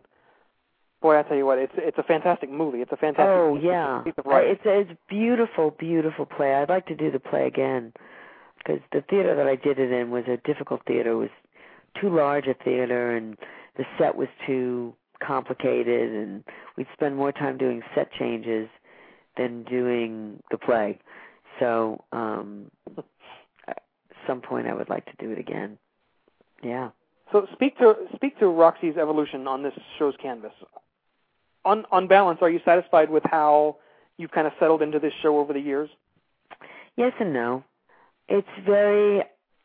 boy, I tell you what, it's it's a fantastic movie. It's a fantastic oh piece, yeah, piece of writing. It's a, it's a beautiful, beautiful play. I'd like to do the play again because the theater that I did it in was a difficult theater. It was too large a theater, and the set was too complicated, and we'd spend more time doing set changes than doing the play. So, um, at some point, I would like to do it again. Yeah. So speak to speak to Roxy's evolution on this show's canvas. On on balance, are you satisfied with how you've kind of settled into this show over the years? Yes and no. It's very,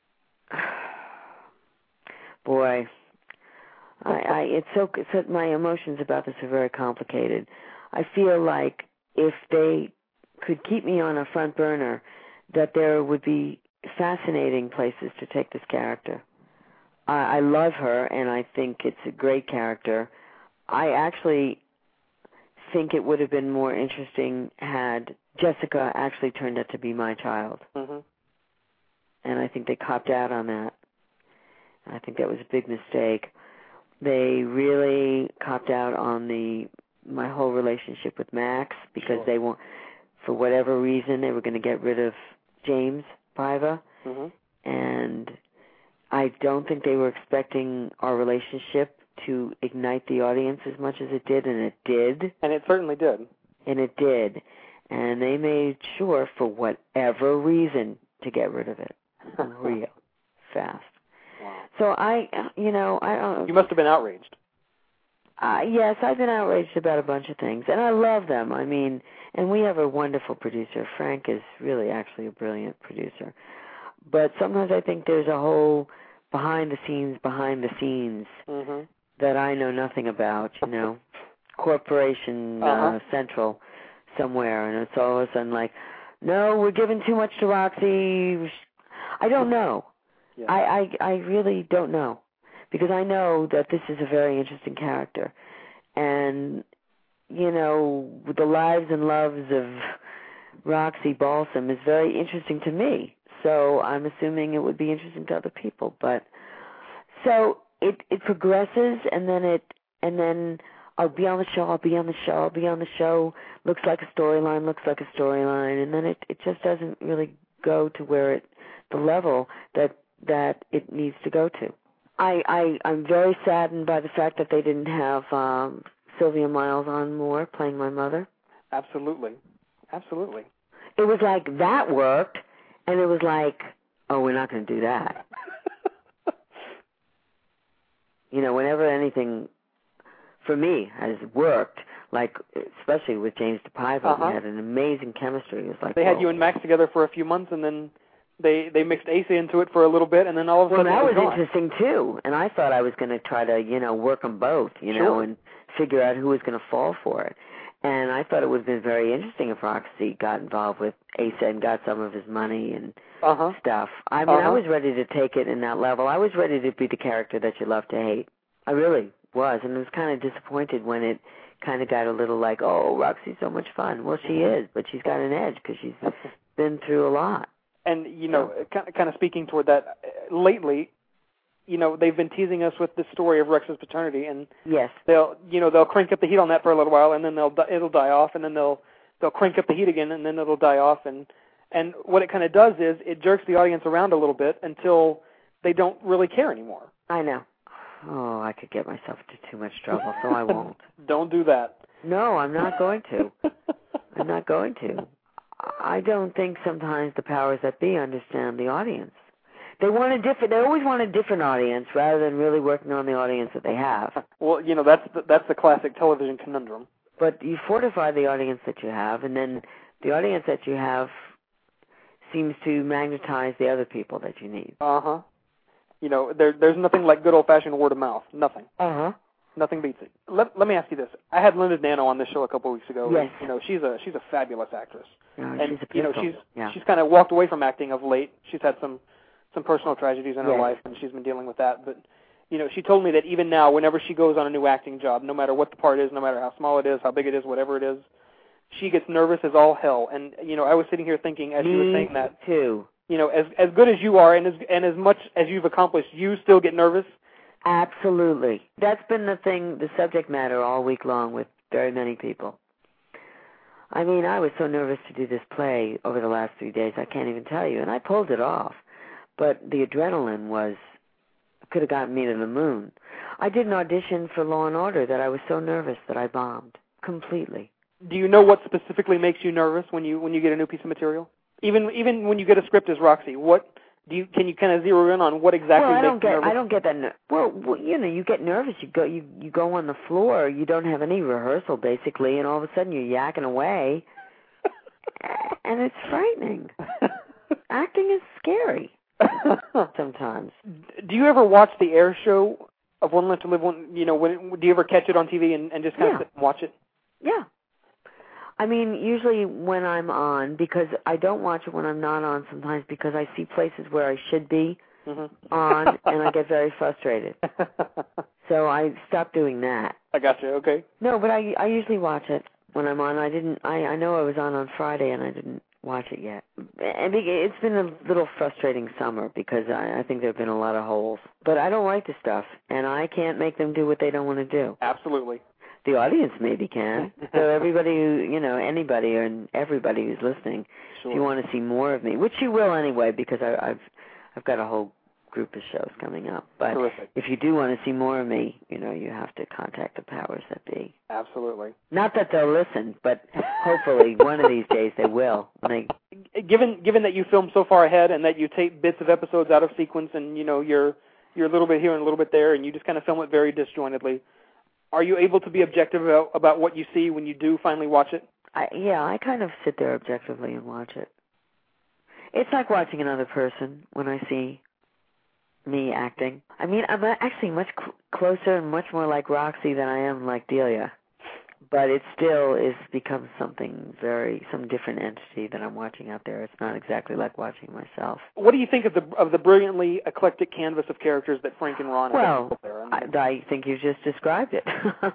boy, I, I it's so, so my emotions about this are very complicated. I feel like if they could keep me on a front burner, that there would be fascinating places to take this character. I, I love her, and I think it's a great character. I actually think it would have been more interesting had Jessica actually turned out to be my child. Mm-hmm. And I think they copped out on that. I think that was a big mistake. They really copped out on the my whole relationship with Max because sure. they want, for whatever reason, they were going to get rid of James Paiva. Mm-hmm. And I don't think they were expecting our relationship to ignite the audience as much as it did, and it did. And it certainly did. And it did. And they made sure, for whatever reason, to get rid of it real fast. Wow. So I, you know, I don't. You must have been outraged. Uh, yes, I've been outraged about a bunch of things, and I love them. I mean, and we have a wonderful producer. Frank is really actually a brilliant producer. But sometimes I think there's a whole behind the scenes, behind the scenes mm-hmm. that I know nothing about, you know, Corporation uh-huh. uh, Central somewhere, and it's all of a sudden like, no, we're giving too much to Roxy. I don't know. Yeah. I, I, I really don't know, because I know that this is a very interesting character. And, you know, the lives and loves of Roxy Balsam is very interesting to me. So I'm assuming it would be interesting to other people. But so it it progresses, and then it and then I'll be on the show, I'll be on the show, I'll be on the show. Looks like a storyline, looks like a storyline, and then it it just doesn't really go to where it the level that that it needs to go to. I, I I'm very saddened by the fact that they didn't have um, Sylvia Miles on more playing my mother. Absolutely, absolutely. It was like that worked, and it was like, oh, we're not going to do that. You know, whenever anything for me has worked, like especially with James DePivo, uh-huh. we had an amazing chemistry. It was like they whoa. had you and Max together for a few months, and then they they mixed Asa into it for a little bit, and then all of a well, sudden that it was, was gone. interesting too. And I thought I was going to try to, you know, work them both, you sure. know, and figure out who was going to fall for it. And I thought it would have been very interesting if Roxy got involved with Asa and got some of his money and uh-huh. stuff. I mean, uh-huh. I was ready to take it in that level. I was ready to be the character that you love to hate. I really was, and I was kind of disappointed when it kind of got a little like, oh, Roxy's so much fun. Well, she is, but she's got an edge because she's been through a lot. And, you know, kind of, kind of speaking toward that, uh, lately, you know, they've been teasing us with this story of Rex's paternity, and yes, they'll, you know, they'll crank up the heat on that for a little while, and then they'll it'll die off, and then they'll they'll crank up the heat again, and then it'll die off, and and what it kind of does is it jerks the audience around a little bit until they don't really care anymore. I know. Oh, I could get myself into too much trouble, so I won't. Don't do that. No, I'm not going to. I'm not going to. I don't think sometimes the powers that be understand the audience. They want a different. They always want a different audience rather than really working on the audience that they have. Well, you know, that's the, that's the classic television conundrum. But you fortify the audience that you have, and then the audience that you have seems to magnetize the other people that you need. Uh-huh. You know, there, there's nothing like good old-fashioned word of mouth. Nothing. Uh-huh. Nothing beats it. Let, let me ask you this. I had Linda Nano on this show a couple of weeks ago. Yes. And, you know, she's a she's a fabulous actress. No, and she's a you know, pistol. she's yeah. she's kind of walked away from acting of late. She's had some some personal tragedies in her yes. life, and she's been dealing with that. But you know, she told me that even now, whenever she goes on a new acting job, no matter what the part is, no matter how small it is, how big it is, whatever it is, she gets nervous as all hell. And you know, I was sitting here thinking as me you were saying that too. You know, as as good as you are, and as and as much as you've accomplished, you still get nervous. Absolutely. That's been the thing, the subject matter all week long with very many people. I mean, I was so nervous to do this play over the last three days, I can't even tell you, and I pulled it off. But the adrenaline was, could have gotten me to the moon. I did an audition for Law and Order that I was so nervous that I bombed completely. Do you know what specifically makes you nervous when you when you get a new piece of material? Even even when you get a script as Roxy, what do you can you kind of zero in on what exactly well, I makes don't get, you nervous? I don't get that. Ner- well, well, you know, you get nervous. You go, you you go on the floor. You don't have any rehearsal basically, and all of a sudden you're yakking away, and it's frightening. Acting is scary sometimes. Do you ever watch the air show of One Life to Live? One, you know, when do you ever catch it on T V and, and just kind yeah. of sit and watch it? Yeah. I mean, usually when I'm on, because I don't watch it when I'm not on sometimes because I see places where I should be mm-hmm. on, and I get very frustrated. So I stopped doing that. I got you, okay. No, but I I usually watch it when I'm on. I didn't, I, I know I was on on Friday, and I didn't watch it yet. And it's been a little frustrating summer because I, I think there have been a lot of holes. But I don't like the stuff, and I can't make them do what they don't want to do. Absolutely. The audience maybe can. So everybody who, you know, anybody and everybody who's listening, sure. if you want to see more of me, which you will anyway, because I, I've I've got a whole group of shows coming up. But Terrific. If you do want to see more of me, you know, you have to contact the powers that be. Absolutely. Not that they'll listen, but hopefully one of these days they will. When they... Given given that you film so far ahead and that you take bits of episodes out of sequence and, you know, you're you're a little bit here and a little bit there and you just kind of film it very disjointedly, are you able to be objective about, about what you see when you do finally watch it? I, yeah, I kind of sit there objectively and watch it. It's like watching another person when I see Me acting. I mean, I'm actually much cl- closer and much more like Roxy than I am like Delia. But it still is become something very, some different entity that I'm watching out there. It's not exactly like watching myself. What do you think of the of the brilliantly eclectic canvas of characters that Frank and Ron have well, put there? I, I think you just described it.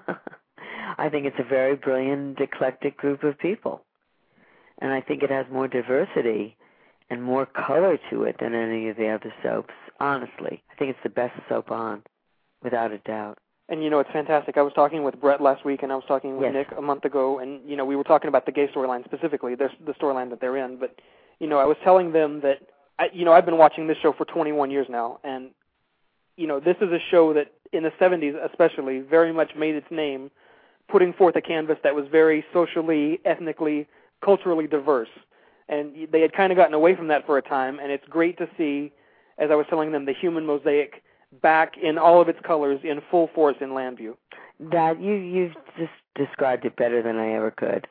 I think it's a very brilliant, eclectic group of people. And I think it has more diversity and more color to it than any of the other soaps, honestly. I think it's the best soap on, without a doubt. And, you know, it's fantastic. I was talking with Brett last week, and I was talking with yes. Nick a month ago, and, you know, we were talking about the gay storyline specifically, the, the storyline that they're in. But, you know, I was telling them that, I, you know, I've been watching this show for twenty-one years now, and, you know, this is a show that in the seventies especially very much made its name putting forth a canvas that was very socially, ethnically, culturally diverse. And they had kind of gotten away from that for a time, and it's great to see, as I was telling them, the human mosaic back in all of its colors in full force in Llanview. That you you've just described it better than I ever could.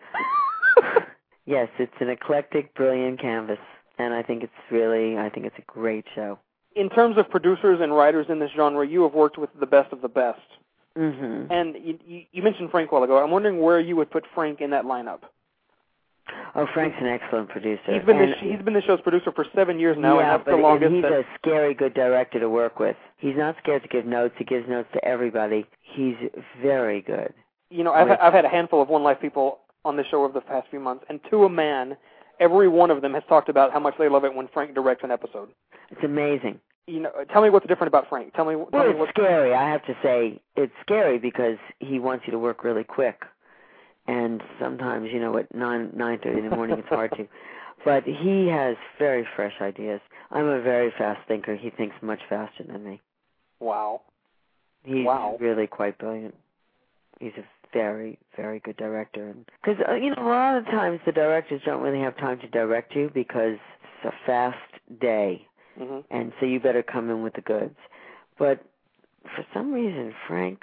Yes, it's an eclectic, brilliant canvas, and I think it's really I think it's a great show. In terms of producers and writers in this genre, you have worked with the best of the best. Mm-hmm. And you, you mentioned Frank a while ago. I'm wondering where you would put Frank in that lineup. Oh, Frank's an excellent producer. He's been and, the, he's been the show's producer for seven years now, yeah, and that's but the longest. And he's that, a scary good director to work with. He's not scared to give notes. He gives notes to everybody. He's very good. You know, I've, I've had a handful of One Life people on the show over the past few months, and to a man, every one of them has talked about how much they love it when Frank directs an episode. It's amazing. You know, tell me what's different about Frank. Tell me. Tell well, me it's what's scary. I have to say, it's scary because he wants you to work really quick, and sometimes, you know, at nine nine thirty in the morning, it's hard to. But he has very fresh ideas. I'm a very fast thinker. He thinks much faster than me. Wow. He's wow. really quite brilliant. He's a very, very good director. Because, uh, you know, a lot of times the directors don't really have time to direct you because it's a fast day. Mm-hmm. And so you better come in with the goods. But for some reason, Frank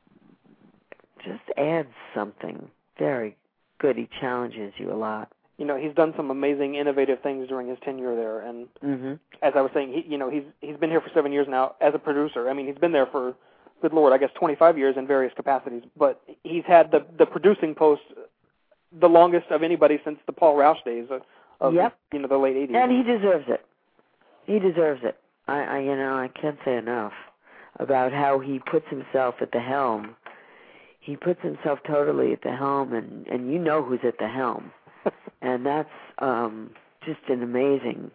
just adds something very good. He challenges you a lot. You know, he's done some amazing, innovative things during his tenure there. And mm-hmm. as I was saying, he, you know, he's he's been here for seven years now as a producer. I mean, he's been there for, good Lord, I guess twenty-five years in various capacities. But he's had the the producing post the longest of anybody since the Paul Rausch days of, of yep. you know, the late eighties. And he deserves it. He deserves it. I, I, you know, I can't say enough about how he puts himself at the helm. He puts himself totally at the helm, and, and you know who's at the helm. And that's um, just an amazing,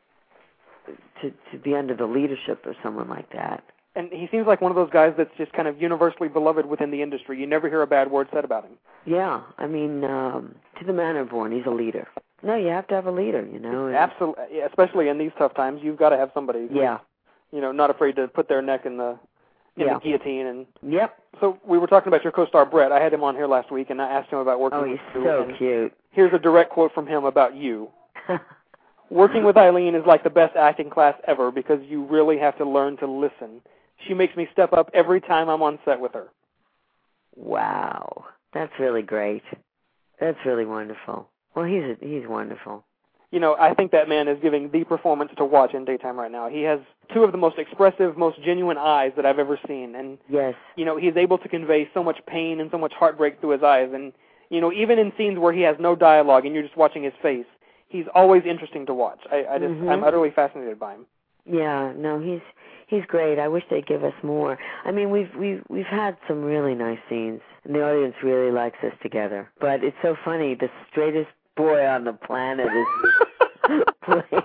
to, to be under the leadership of someone like that. And he seems like one of those guys that's just kind of universally beloved within the industry. You never hear a bad word said about him. Yeah, I mean, um, to the manner born, he's a leader. No, you have to have a leader, you know. Absolutely, especially in these tough times, you've got to have somebody. Who, yeah. You know, not afraid to put their neck in the in yeah. the guillotine. And yep. So we were talking about your co-star Brett. I had him on here last week, and I asked him about working. Oh, with he's you. so And cute. Here's a direct quote from him about you. Working with Eileen is like the best acting class ever because you really have to learn to listen. She makes me step up every time I'm on set with her. Wow, that's really great. That's really wonderful. Well, he's a, he's wonderful. You know, I think that man is giving the performance to watch in daytime right now. He has two of the most expressive, most genuine eyes that I've ever seen. And, yes. you know, he's able to convey so much pain and so much heartbreak through his eyes. And, you know, even in scenes where he has no dialogue and you're just watching his face, he's always interesting to watch. I, I just, mm-hmm. I'm utterly fascinated by him. Yeah, no, he's he's great. I wish they'd give us more. I mean, we've we've we've had some really nice scenes, and the audience really likes us together. But it's so funny. The straightest boy on the planet is playing.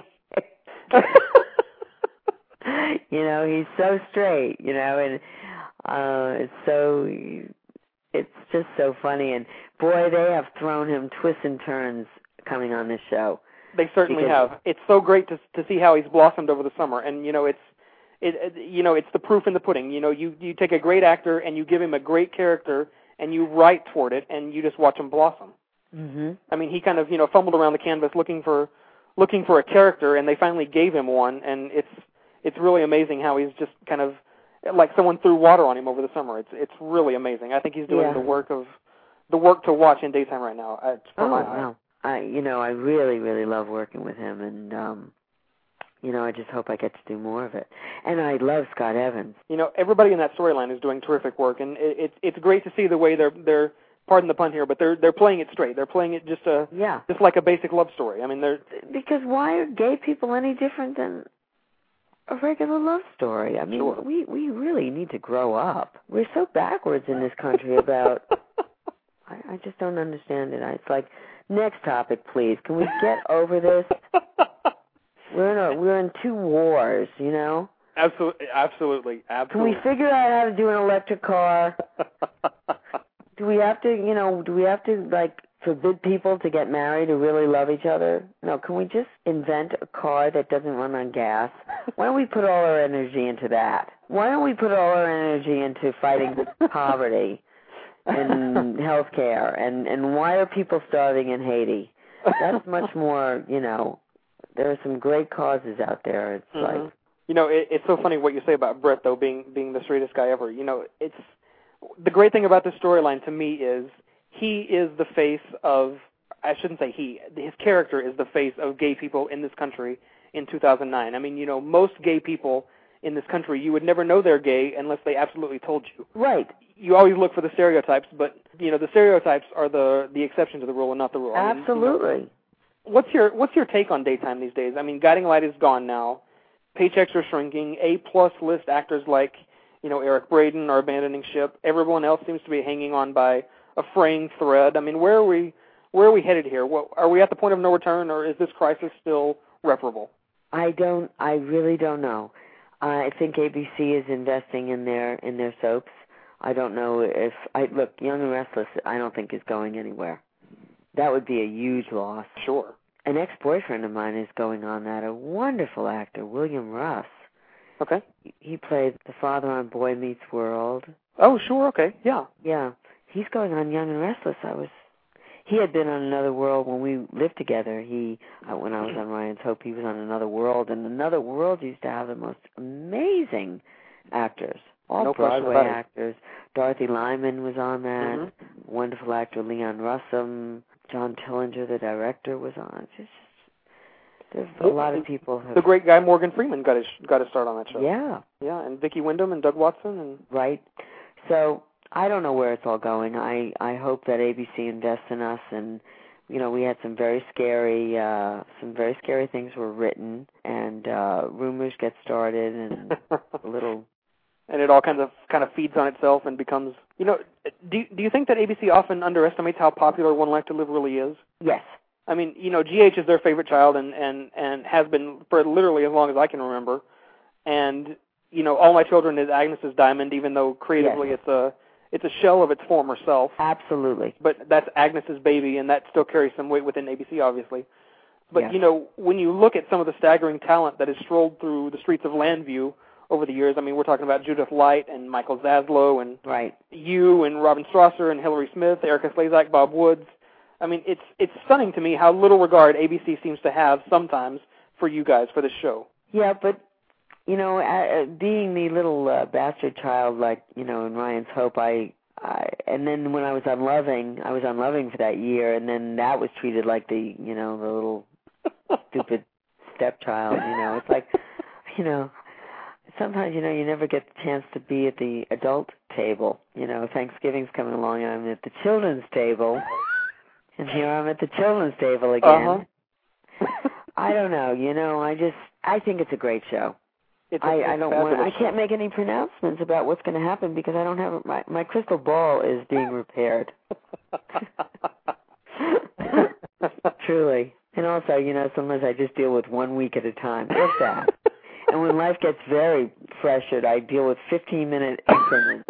You know, he's so straight. You know, and uh, it's so it's just so funny. And boy, they have thrown him twists and turns coming on this show. They certainly because, have. It's so great to to see how he's blossomed over the summer, and you know, it's it, it you know, it's the proof in the pudding. You know, you you take a great actor and you give him a great character, and you write toward it, and you just watch him blossom. Mm-hmm. I mean, he kind of you know fumbled around the canvas looking for looking for a character, and they finally gave him one, and it's it's really amazing how he's just kind of like someone threw water on him over the summer. It's it's really amazing. I think he's doing yeah. the work of the work to watch in daytime right now. It's for oh my wow. I, you know, I really, really love working with him, and um, you know, I just hope I get to do more of it. And I love Scott Evans. You know, everybody in that storyline is doing terrific work, and it, it, it's great to see the way they're they're pardon the pun here, but they're they're playing it straight. They're playing it just a yeah, just like a basic love story. I mean, they're because why are gay people any different than a regular love story? I mean, sure. we we really need to grow up. We're so backwards in this country about. I, I just don't understand it. It's like, next topic, please. Can we get over this? We're in a, we're in two wars, you know. Absolutely, absolutely, absolutely. Can we figure out how to do an electric car? Do we have to, you know, do we have to, like, forbid people to get married who really love each other? No, can we just invent a car that doesn't run on gas? Why don't we put all our energy into that? Why don't we put all our energy into fighting poverty and health care? And, and why are people starving in Haiti? That's much more, you know, there are some great causes out there. It's mm-hmm. like... You know, it, it's so funny what you say about Brett, though, being being the straightest guy ever. You know, it's the great thing about this storyline to me is he is the face of, I shouldn't say he, his character is the face of gay people in this country in two thousand nine. I mean, you know, most gay people in this country, you would never know they're gay unless they absolutely told you. Right. You always look for the stereotypes, but, you know, the stereotypes are the, the exception to the rule and not the rule. Absolutely. I mean, you know, what's your what's your take on daytime these days? I mean, Guiding Light is gone now. Paychecks are shrinking. A-plus list actors like, you know, Eric Braeden are abandoning ship. Everyone else seems to be hanging on by a fraying thread. I mean, where are we where are we headed here? What, are we at the point of no return, or is this crisis still reparable? I don't. I really don't know. I think A B C is investing in their in their soaps. I don't know if I look Young and Restless. I don't think is going anywhere. That would be a huge loss. Sure. An ex-boyfriend of mine is going on that, a wonderful actor, William Russ. Okay. He played the father on Boy Meets World. Oh, sure, okay, yeah. Yeah. He's going on Young and Restless. I was, he had been on Another World when we lived together. He, uh, when I was on Ryan's Hope, he was on Another World, and Another World used to have the most amazing actors, all no Broadway actors. Dorothy Lyman was on that, mm-hmm. wonderful actor Leon Russum. John Tillinger, the director, was on. It's just, there's a lot of people. Who, the great guy Morgan Freeman got his got to start on that show. Yeah, yeah, and Vicki Wyndham and Doug Watson and right. So I don't know where it's all going. I I hope that A B C invests in us, and you know we had some very scary uh, some very scary things were written, and uh, rumors get started, and a little. And it all kind of kind of feeds on itself and becomes, you know, do do you think that A B C often underestimates how popular One Life to Live really is? Yes. I mean, you know, G H is their favorite child and, and, and has been for literally as long as I can remember. And, you know, All My Children is Agnes's diamond, even though creatively yes. it's a it's a shell of its former self. Absolutely. But that's Agnes's baby, and that still carries some weight within A B C, obviously. But, yes. you know, when you look at some of the staggering talent that has strolled through the streets of Landview over the years, I mean, we're talking about Judith Light and Michael Zaslow and right. you and Robin Strasser and Hilary Smith, Erica Slezak, Bob Woods. I mean, it's it's stunning to me how little regard A B C seems to have sometimes for you guys, for this show. Yeah, but, you know, uh, being the little uh, bastard child, like, you know, in Ryan's Hope, I, I, and then when I was on Loving, I was on Loving for that year, and then that was treated like the, you know, the little stupid stepchild, you know. It's like, you know, sometimes, you know, you never get the chance to be at the adult table. You know, Thanksgiving's coming along, and I'm at the children's table, and here I'm at the children's table again. Uh-huh. I don't know. You know, I just, I think it's a great show. It's a, I, it's I don't want. I show. can't make any pronouncements about what's going to happen because I don't have my my crystal ball is being repaired. Truly, and also, you know, sometimes I just deal with one week at a time. If that. And when life gets very pressured, I deal with fifteen-minute increments.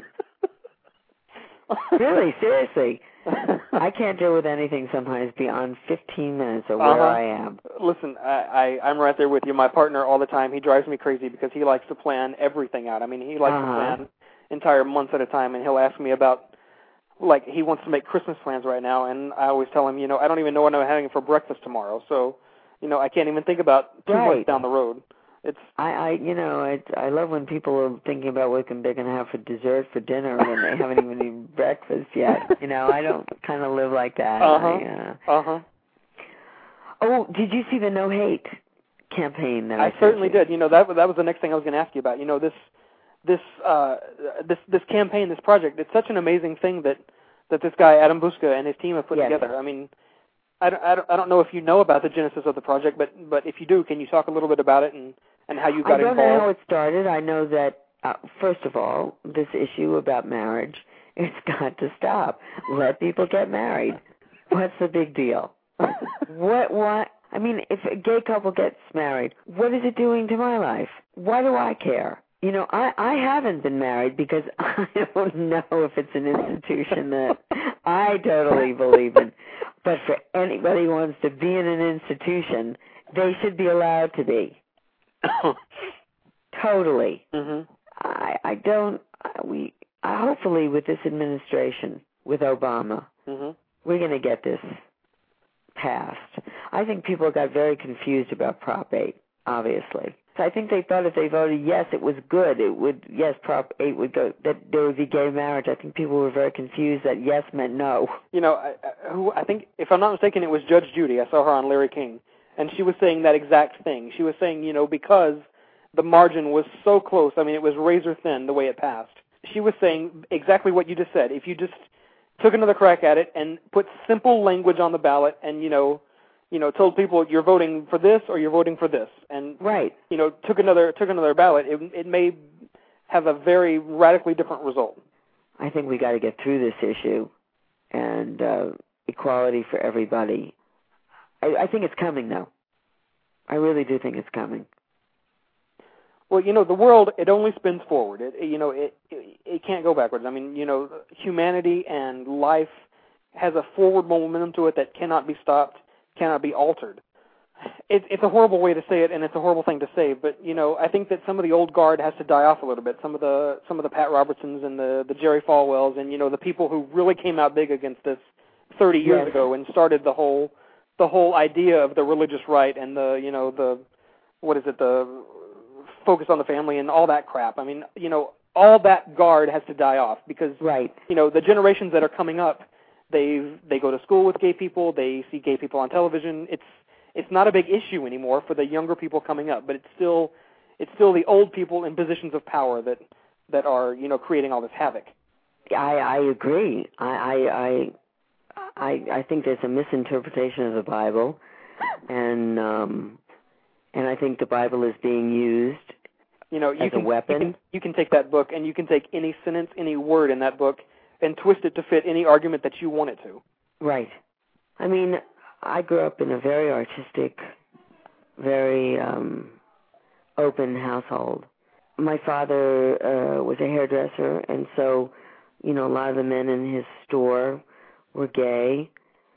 Really, seriously. I can't deal with anything sometimes beyond fifteen minutes of where uh-huh. I am. Listen, I, I, I'm right there with you. My partner all the time, he drives me crazy because he likes to plan everything out. I mean, he likes uh-huh. to plan entire months at a time, and he'll ask me about, like, he wants to make Christmas plans right now, and I always tell him, you know, I don't even know what I'm having for breakfast tomorrow, so, you know, I can't even think about two right. months down the road. It's I, I you know, I I love when people are thinking about what they're going to have for dessert for dinner when they haven't even eaten breakfast yet. You know, I don't kind of live like that. Uh-huh. I, uh, uh-huh. Oh, did you see the No Hate campaign that I, I certainly did. You know, that that was the next thing I was going to ask you about. You know, this this uh, this this campaign, this project. It's such an amazing thing that that this guy Adam Buska and his team have put yes. together. I mean, I don't, I don't I don't know if you know about the genesis of the project, but but if you do, can you talk a little bit about it and and how you got involved? I don't know how it started. I know that uh, first of all, this issue about marriage, it's got to stop. Let people get married. What's the big deal? what what? I mean, if a gay couple gets married, what is it doing to my life? Why do I care? You know, I, I haven't been married because I don't know if it's an institution that I totally believe in. But for anybody who wants to be in an institution, they should be allowed to be. Totally. Mm-hmm. I I don't. We I, hopefully with this administration, with Obama, mm-hmm. we're going to get this passed. I think people got very confused about Prop eight, obviously. So I think they thought if they voted yes, it was good. It would yes, Prop eight would go, that there would be gay marriage. I think people were very confused that yes meant no. You know, I, I, who I think, if I'm not mistaken, it was Judge Judy. I saw her on Larry King, and she was saying that exact thing. She was saying, you know, because the margin was so close. I mean, it was razor thin the way it passed. She was saying exactly what you just said. If you just took another crack at it and put simple language on the ballot, and you know. You know, told people you're voting for this or you're voting for this, and right. You know, took another took another ballot. It, it may have a very radically different result. I think we got to get through this issue, and uh, equality for everybody. I, I think it's coming, though. I really do think it's coming. Well, you know, the world, it only spins forward. It, you know, it, it it can't go backwards. I mean, you know, humanity and life has a forward momentum to it that cannot be stopped. Cannot be altered. It, it's a horrible way to say it, and it's a horrible thing to say. But you know, I think that some of the old guard has to die off a little bit. Some of the some of the Pat Robertsons and the the Jerry Falwells, and you know, the people who really came out big against this thirty years yes. ago and started the whole the whole idea of the religious right and the you know the what is it the focus on the family and all that crap. I mean, you know, all that guard has to die off because right. you know the generations that are coming up. They they go to school with gay people. They see gay people on television. It's it's not a big issue anymore for the younger people coming up, but it's still it's still the old people in positions of power that that are you know creating all this havoc. I I agree. I I I I, I think there's a misinterpretation of the Bible, and um, and I think the Bible is being used you know you as can, a weapon. You can, you can take that book and you can take any sentence, any word in that book, and twist it to fit any argument that you want it to. Right. I mean, I grew up in a very artistic, very um, open household. My father uh, was a hairdresser, and so, you know, a lot of the men in his store were gay.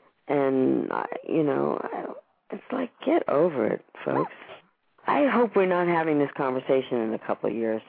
And, I, you know, I, it's like, get over it, folks. I hope we're not having this conversation in a couple of years.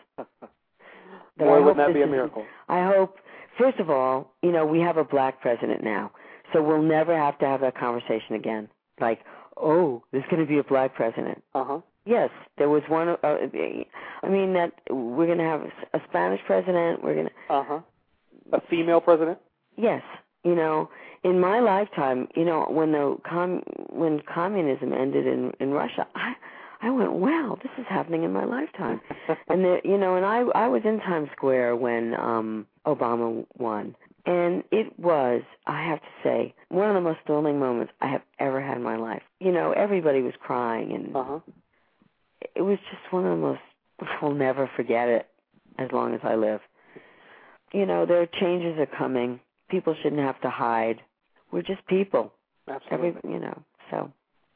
Boy, wouldn't that be a miracle. Is, I hope... First of all, you know, we have a black president now, so we'll never have to have that conversation again. Like, oh, there's going to be a black president. Uh-huh. Yes, there was one. Uh, I mean, that we're going to have a Spanish president. We're going to... Uh-huh. A female president? Yes. You know, in my lifetime, you know, when the com- when communism ended in, in Russia, I... I went, wow, this is happening in my lifetime. and, the, you know, and I I was in Times Square when um, Obama won. And it was, I have to say, one of the most thrilling moments I have ever had in my life. You know, everybody was crying. And uh-huh. it was just one of the most, I'll never forget it as long as I live. You know, there are changes are coming. People shouldn't have to hide. We're just people. Absolutely. Every, you know, so.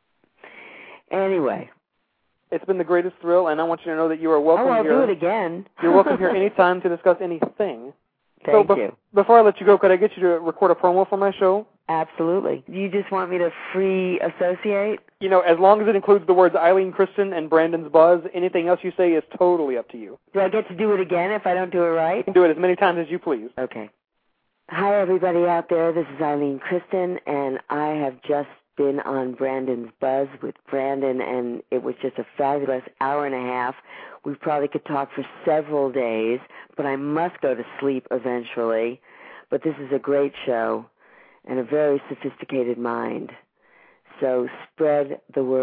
Anyway. It's been the greatest thrill, and I want you to know that you are welcome oh, I'll here. do it again. You're welcome here anytime to discuss anything. Thank so be- you. Before I let you go, could I get you to record a promo for my show? Absolutely. You just want me to free associate? You know, as long as it includes the words Eileen Kristen and Brandon's Buzz, anything else you say is totally up to you. Do I get to do it again if I don't do it right? You can do it as many times as you please. Okay. Hi, everybody out there. This is Eileen Kristen, and I have just been on Brandon's Buzz with Brandon, and it was just a fabulous hour and a half. We probably could talk for several days, but I must go to sleep eventually. But this is a great show and a very sophisticated mind. So spread the word.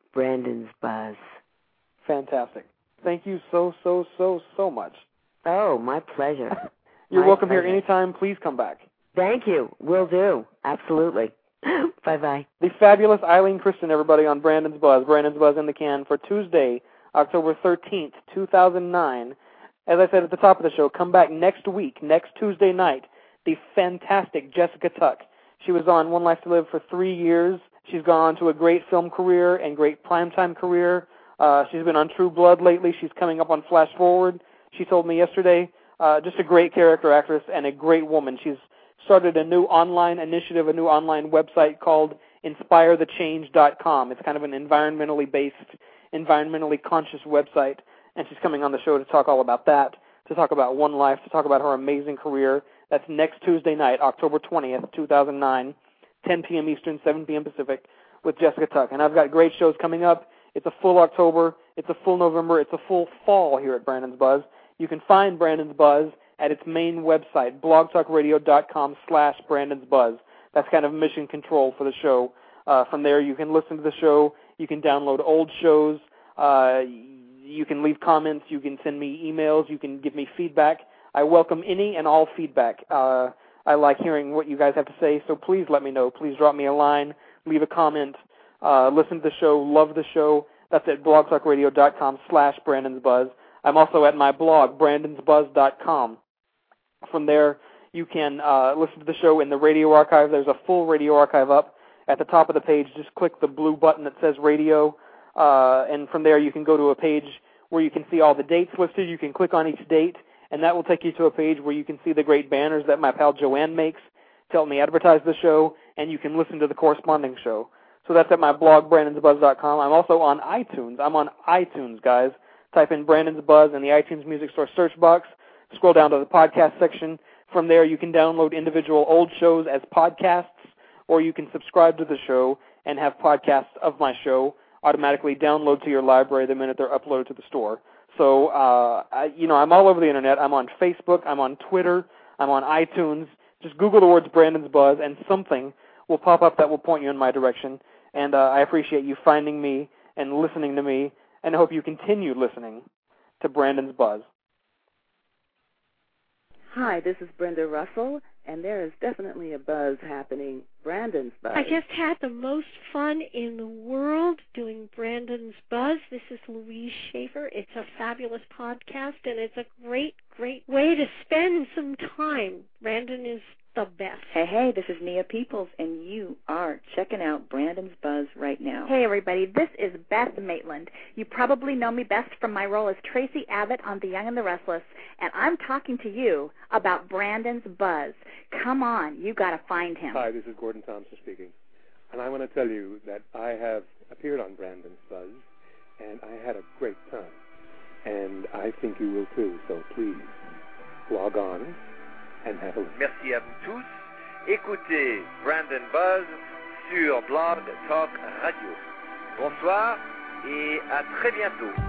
Brandon's Buzz. Fantastic. Thank you so, so, so, so much. Oh, my pleasure. You're my welcome pleasure. here anytime. Please come back. Thank you. Will do. Absolutely. Bye-bye. The fabulous Eileen Kristen, everybody, on Brandon's Buzz. Brandon's Buzz in the can for Tuesday, October thirteenth, two thousand nine. As I said at the top of the show, come back next week, next Tuesday night, the fantastic Jessica Tuck. She was on One Life to Live for three years. She's gone on to a great film career and great primetime career. Uh, she's been on True Blood lately. She's coming up on Flash Forward. She told me yesterday, uh, just a great character actress and a great woman. She's started a new online initiative, a new online website called inspire the change dot com. It's kind of an environmentally based, environmentally conscious website, and she's coming on the show to talk all about that, to talk about One Life, to talk about her amazing career. That's next Tuesday night, October twentieth, two thousand nine, ten p.m. Eastern, seven p.m. Pacific, with Jessica Tuck. And I've got great shows coming up. It's a full October. It's a full November. It's a full fall here at Brandon's Buzz. You can find Brandon's Buzz at its main website, blogtalkradio.com slash Brandon's Buzz. That's kind of mission control for the show. Uh, from there, you can listen to the show. You can download old shows. Uh, you can leave comments. You can send me emails. You can give me feedback. I welcome any and all feedback. Uh, I like hearing what you guys have to say, so please let me know. Please drop me a line, leave a comment, uh, listen to the show, love the show. That's at blogtalkradio.com slash Brandon's Buzz. I'm also at my blog, brandons buzz dot com. From there, you can uh, listen to the show in the radio archive. There's a full radio archive up. At the top of the page, just click the blue button that says radio, uh, and from there you can go to a page where you can see all the dates listed. You can click on each date, and that will take you to a page where you can see the great banners that my pal Joanne makes to help me advertise the show, and you can listen to the corresponding show. So that's at my blog, brandons buzz dot com. I'm also on iTunes. I'm on iTunes, guys. Type in Brandon's Buzz in the iTunes Music Store search box. Scroll down to the podcast section. From there, you can download individual old shows as podcasts, or you can subscribe to the show and have podcasts of my show automatically download to your library the minute they're uploaded to the store. So, uh, I, you know, I'm all over the Internet. I'm on Facebook. I'm on Twitter. I'm on iTunes. Just Google the words Brandon's Buzz, and something will pop up that will point you in my direction. And uh, I appreciate you finding me and listening to me, and I hope you continue listening to Brandon's Buzz. Hi, this is Brenda Russell, and there is definitely a buzz happening. Brandon's Buzz. I just had the most fun in the world doing Brandon's Buzz. This is Louise Schaefer. It's a fabulous podcast, and it's a great, great way to spend some time. Brandon is the best. Hey, hey, this is Nia Peoples, and you are checking out Brandon's Buzz right now. Hey, everybody, this is Beth Maitland. You probably know me best from my role as Tracy Abbott on The Young and the Restless, and I'm talking to you about Brandon's Buzz. Come on, you got to find him. Hi, this is Gordon Thompson speaking, and I want to tell you that I have appeared on Brandon's Buzz, and I had a great time, and I think you will too, so please log on and have a look. Merci à vous tous. Écoutez Brandon Buzz sur Blog Talk Radio. Bonsoir et à très bientôt.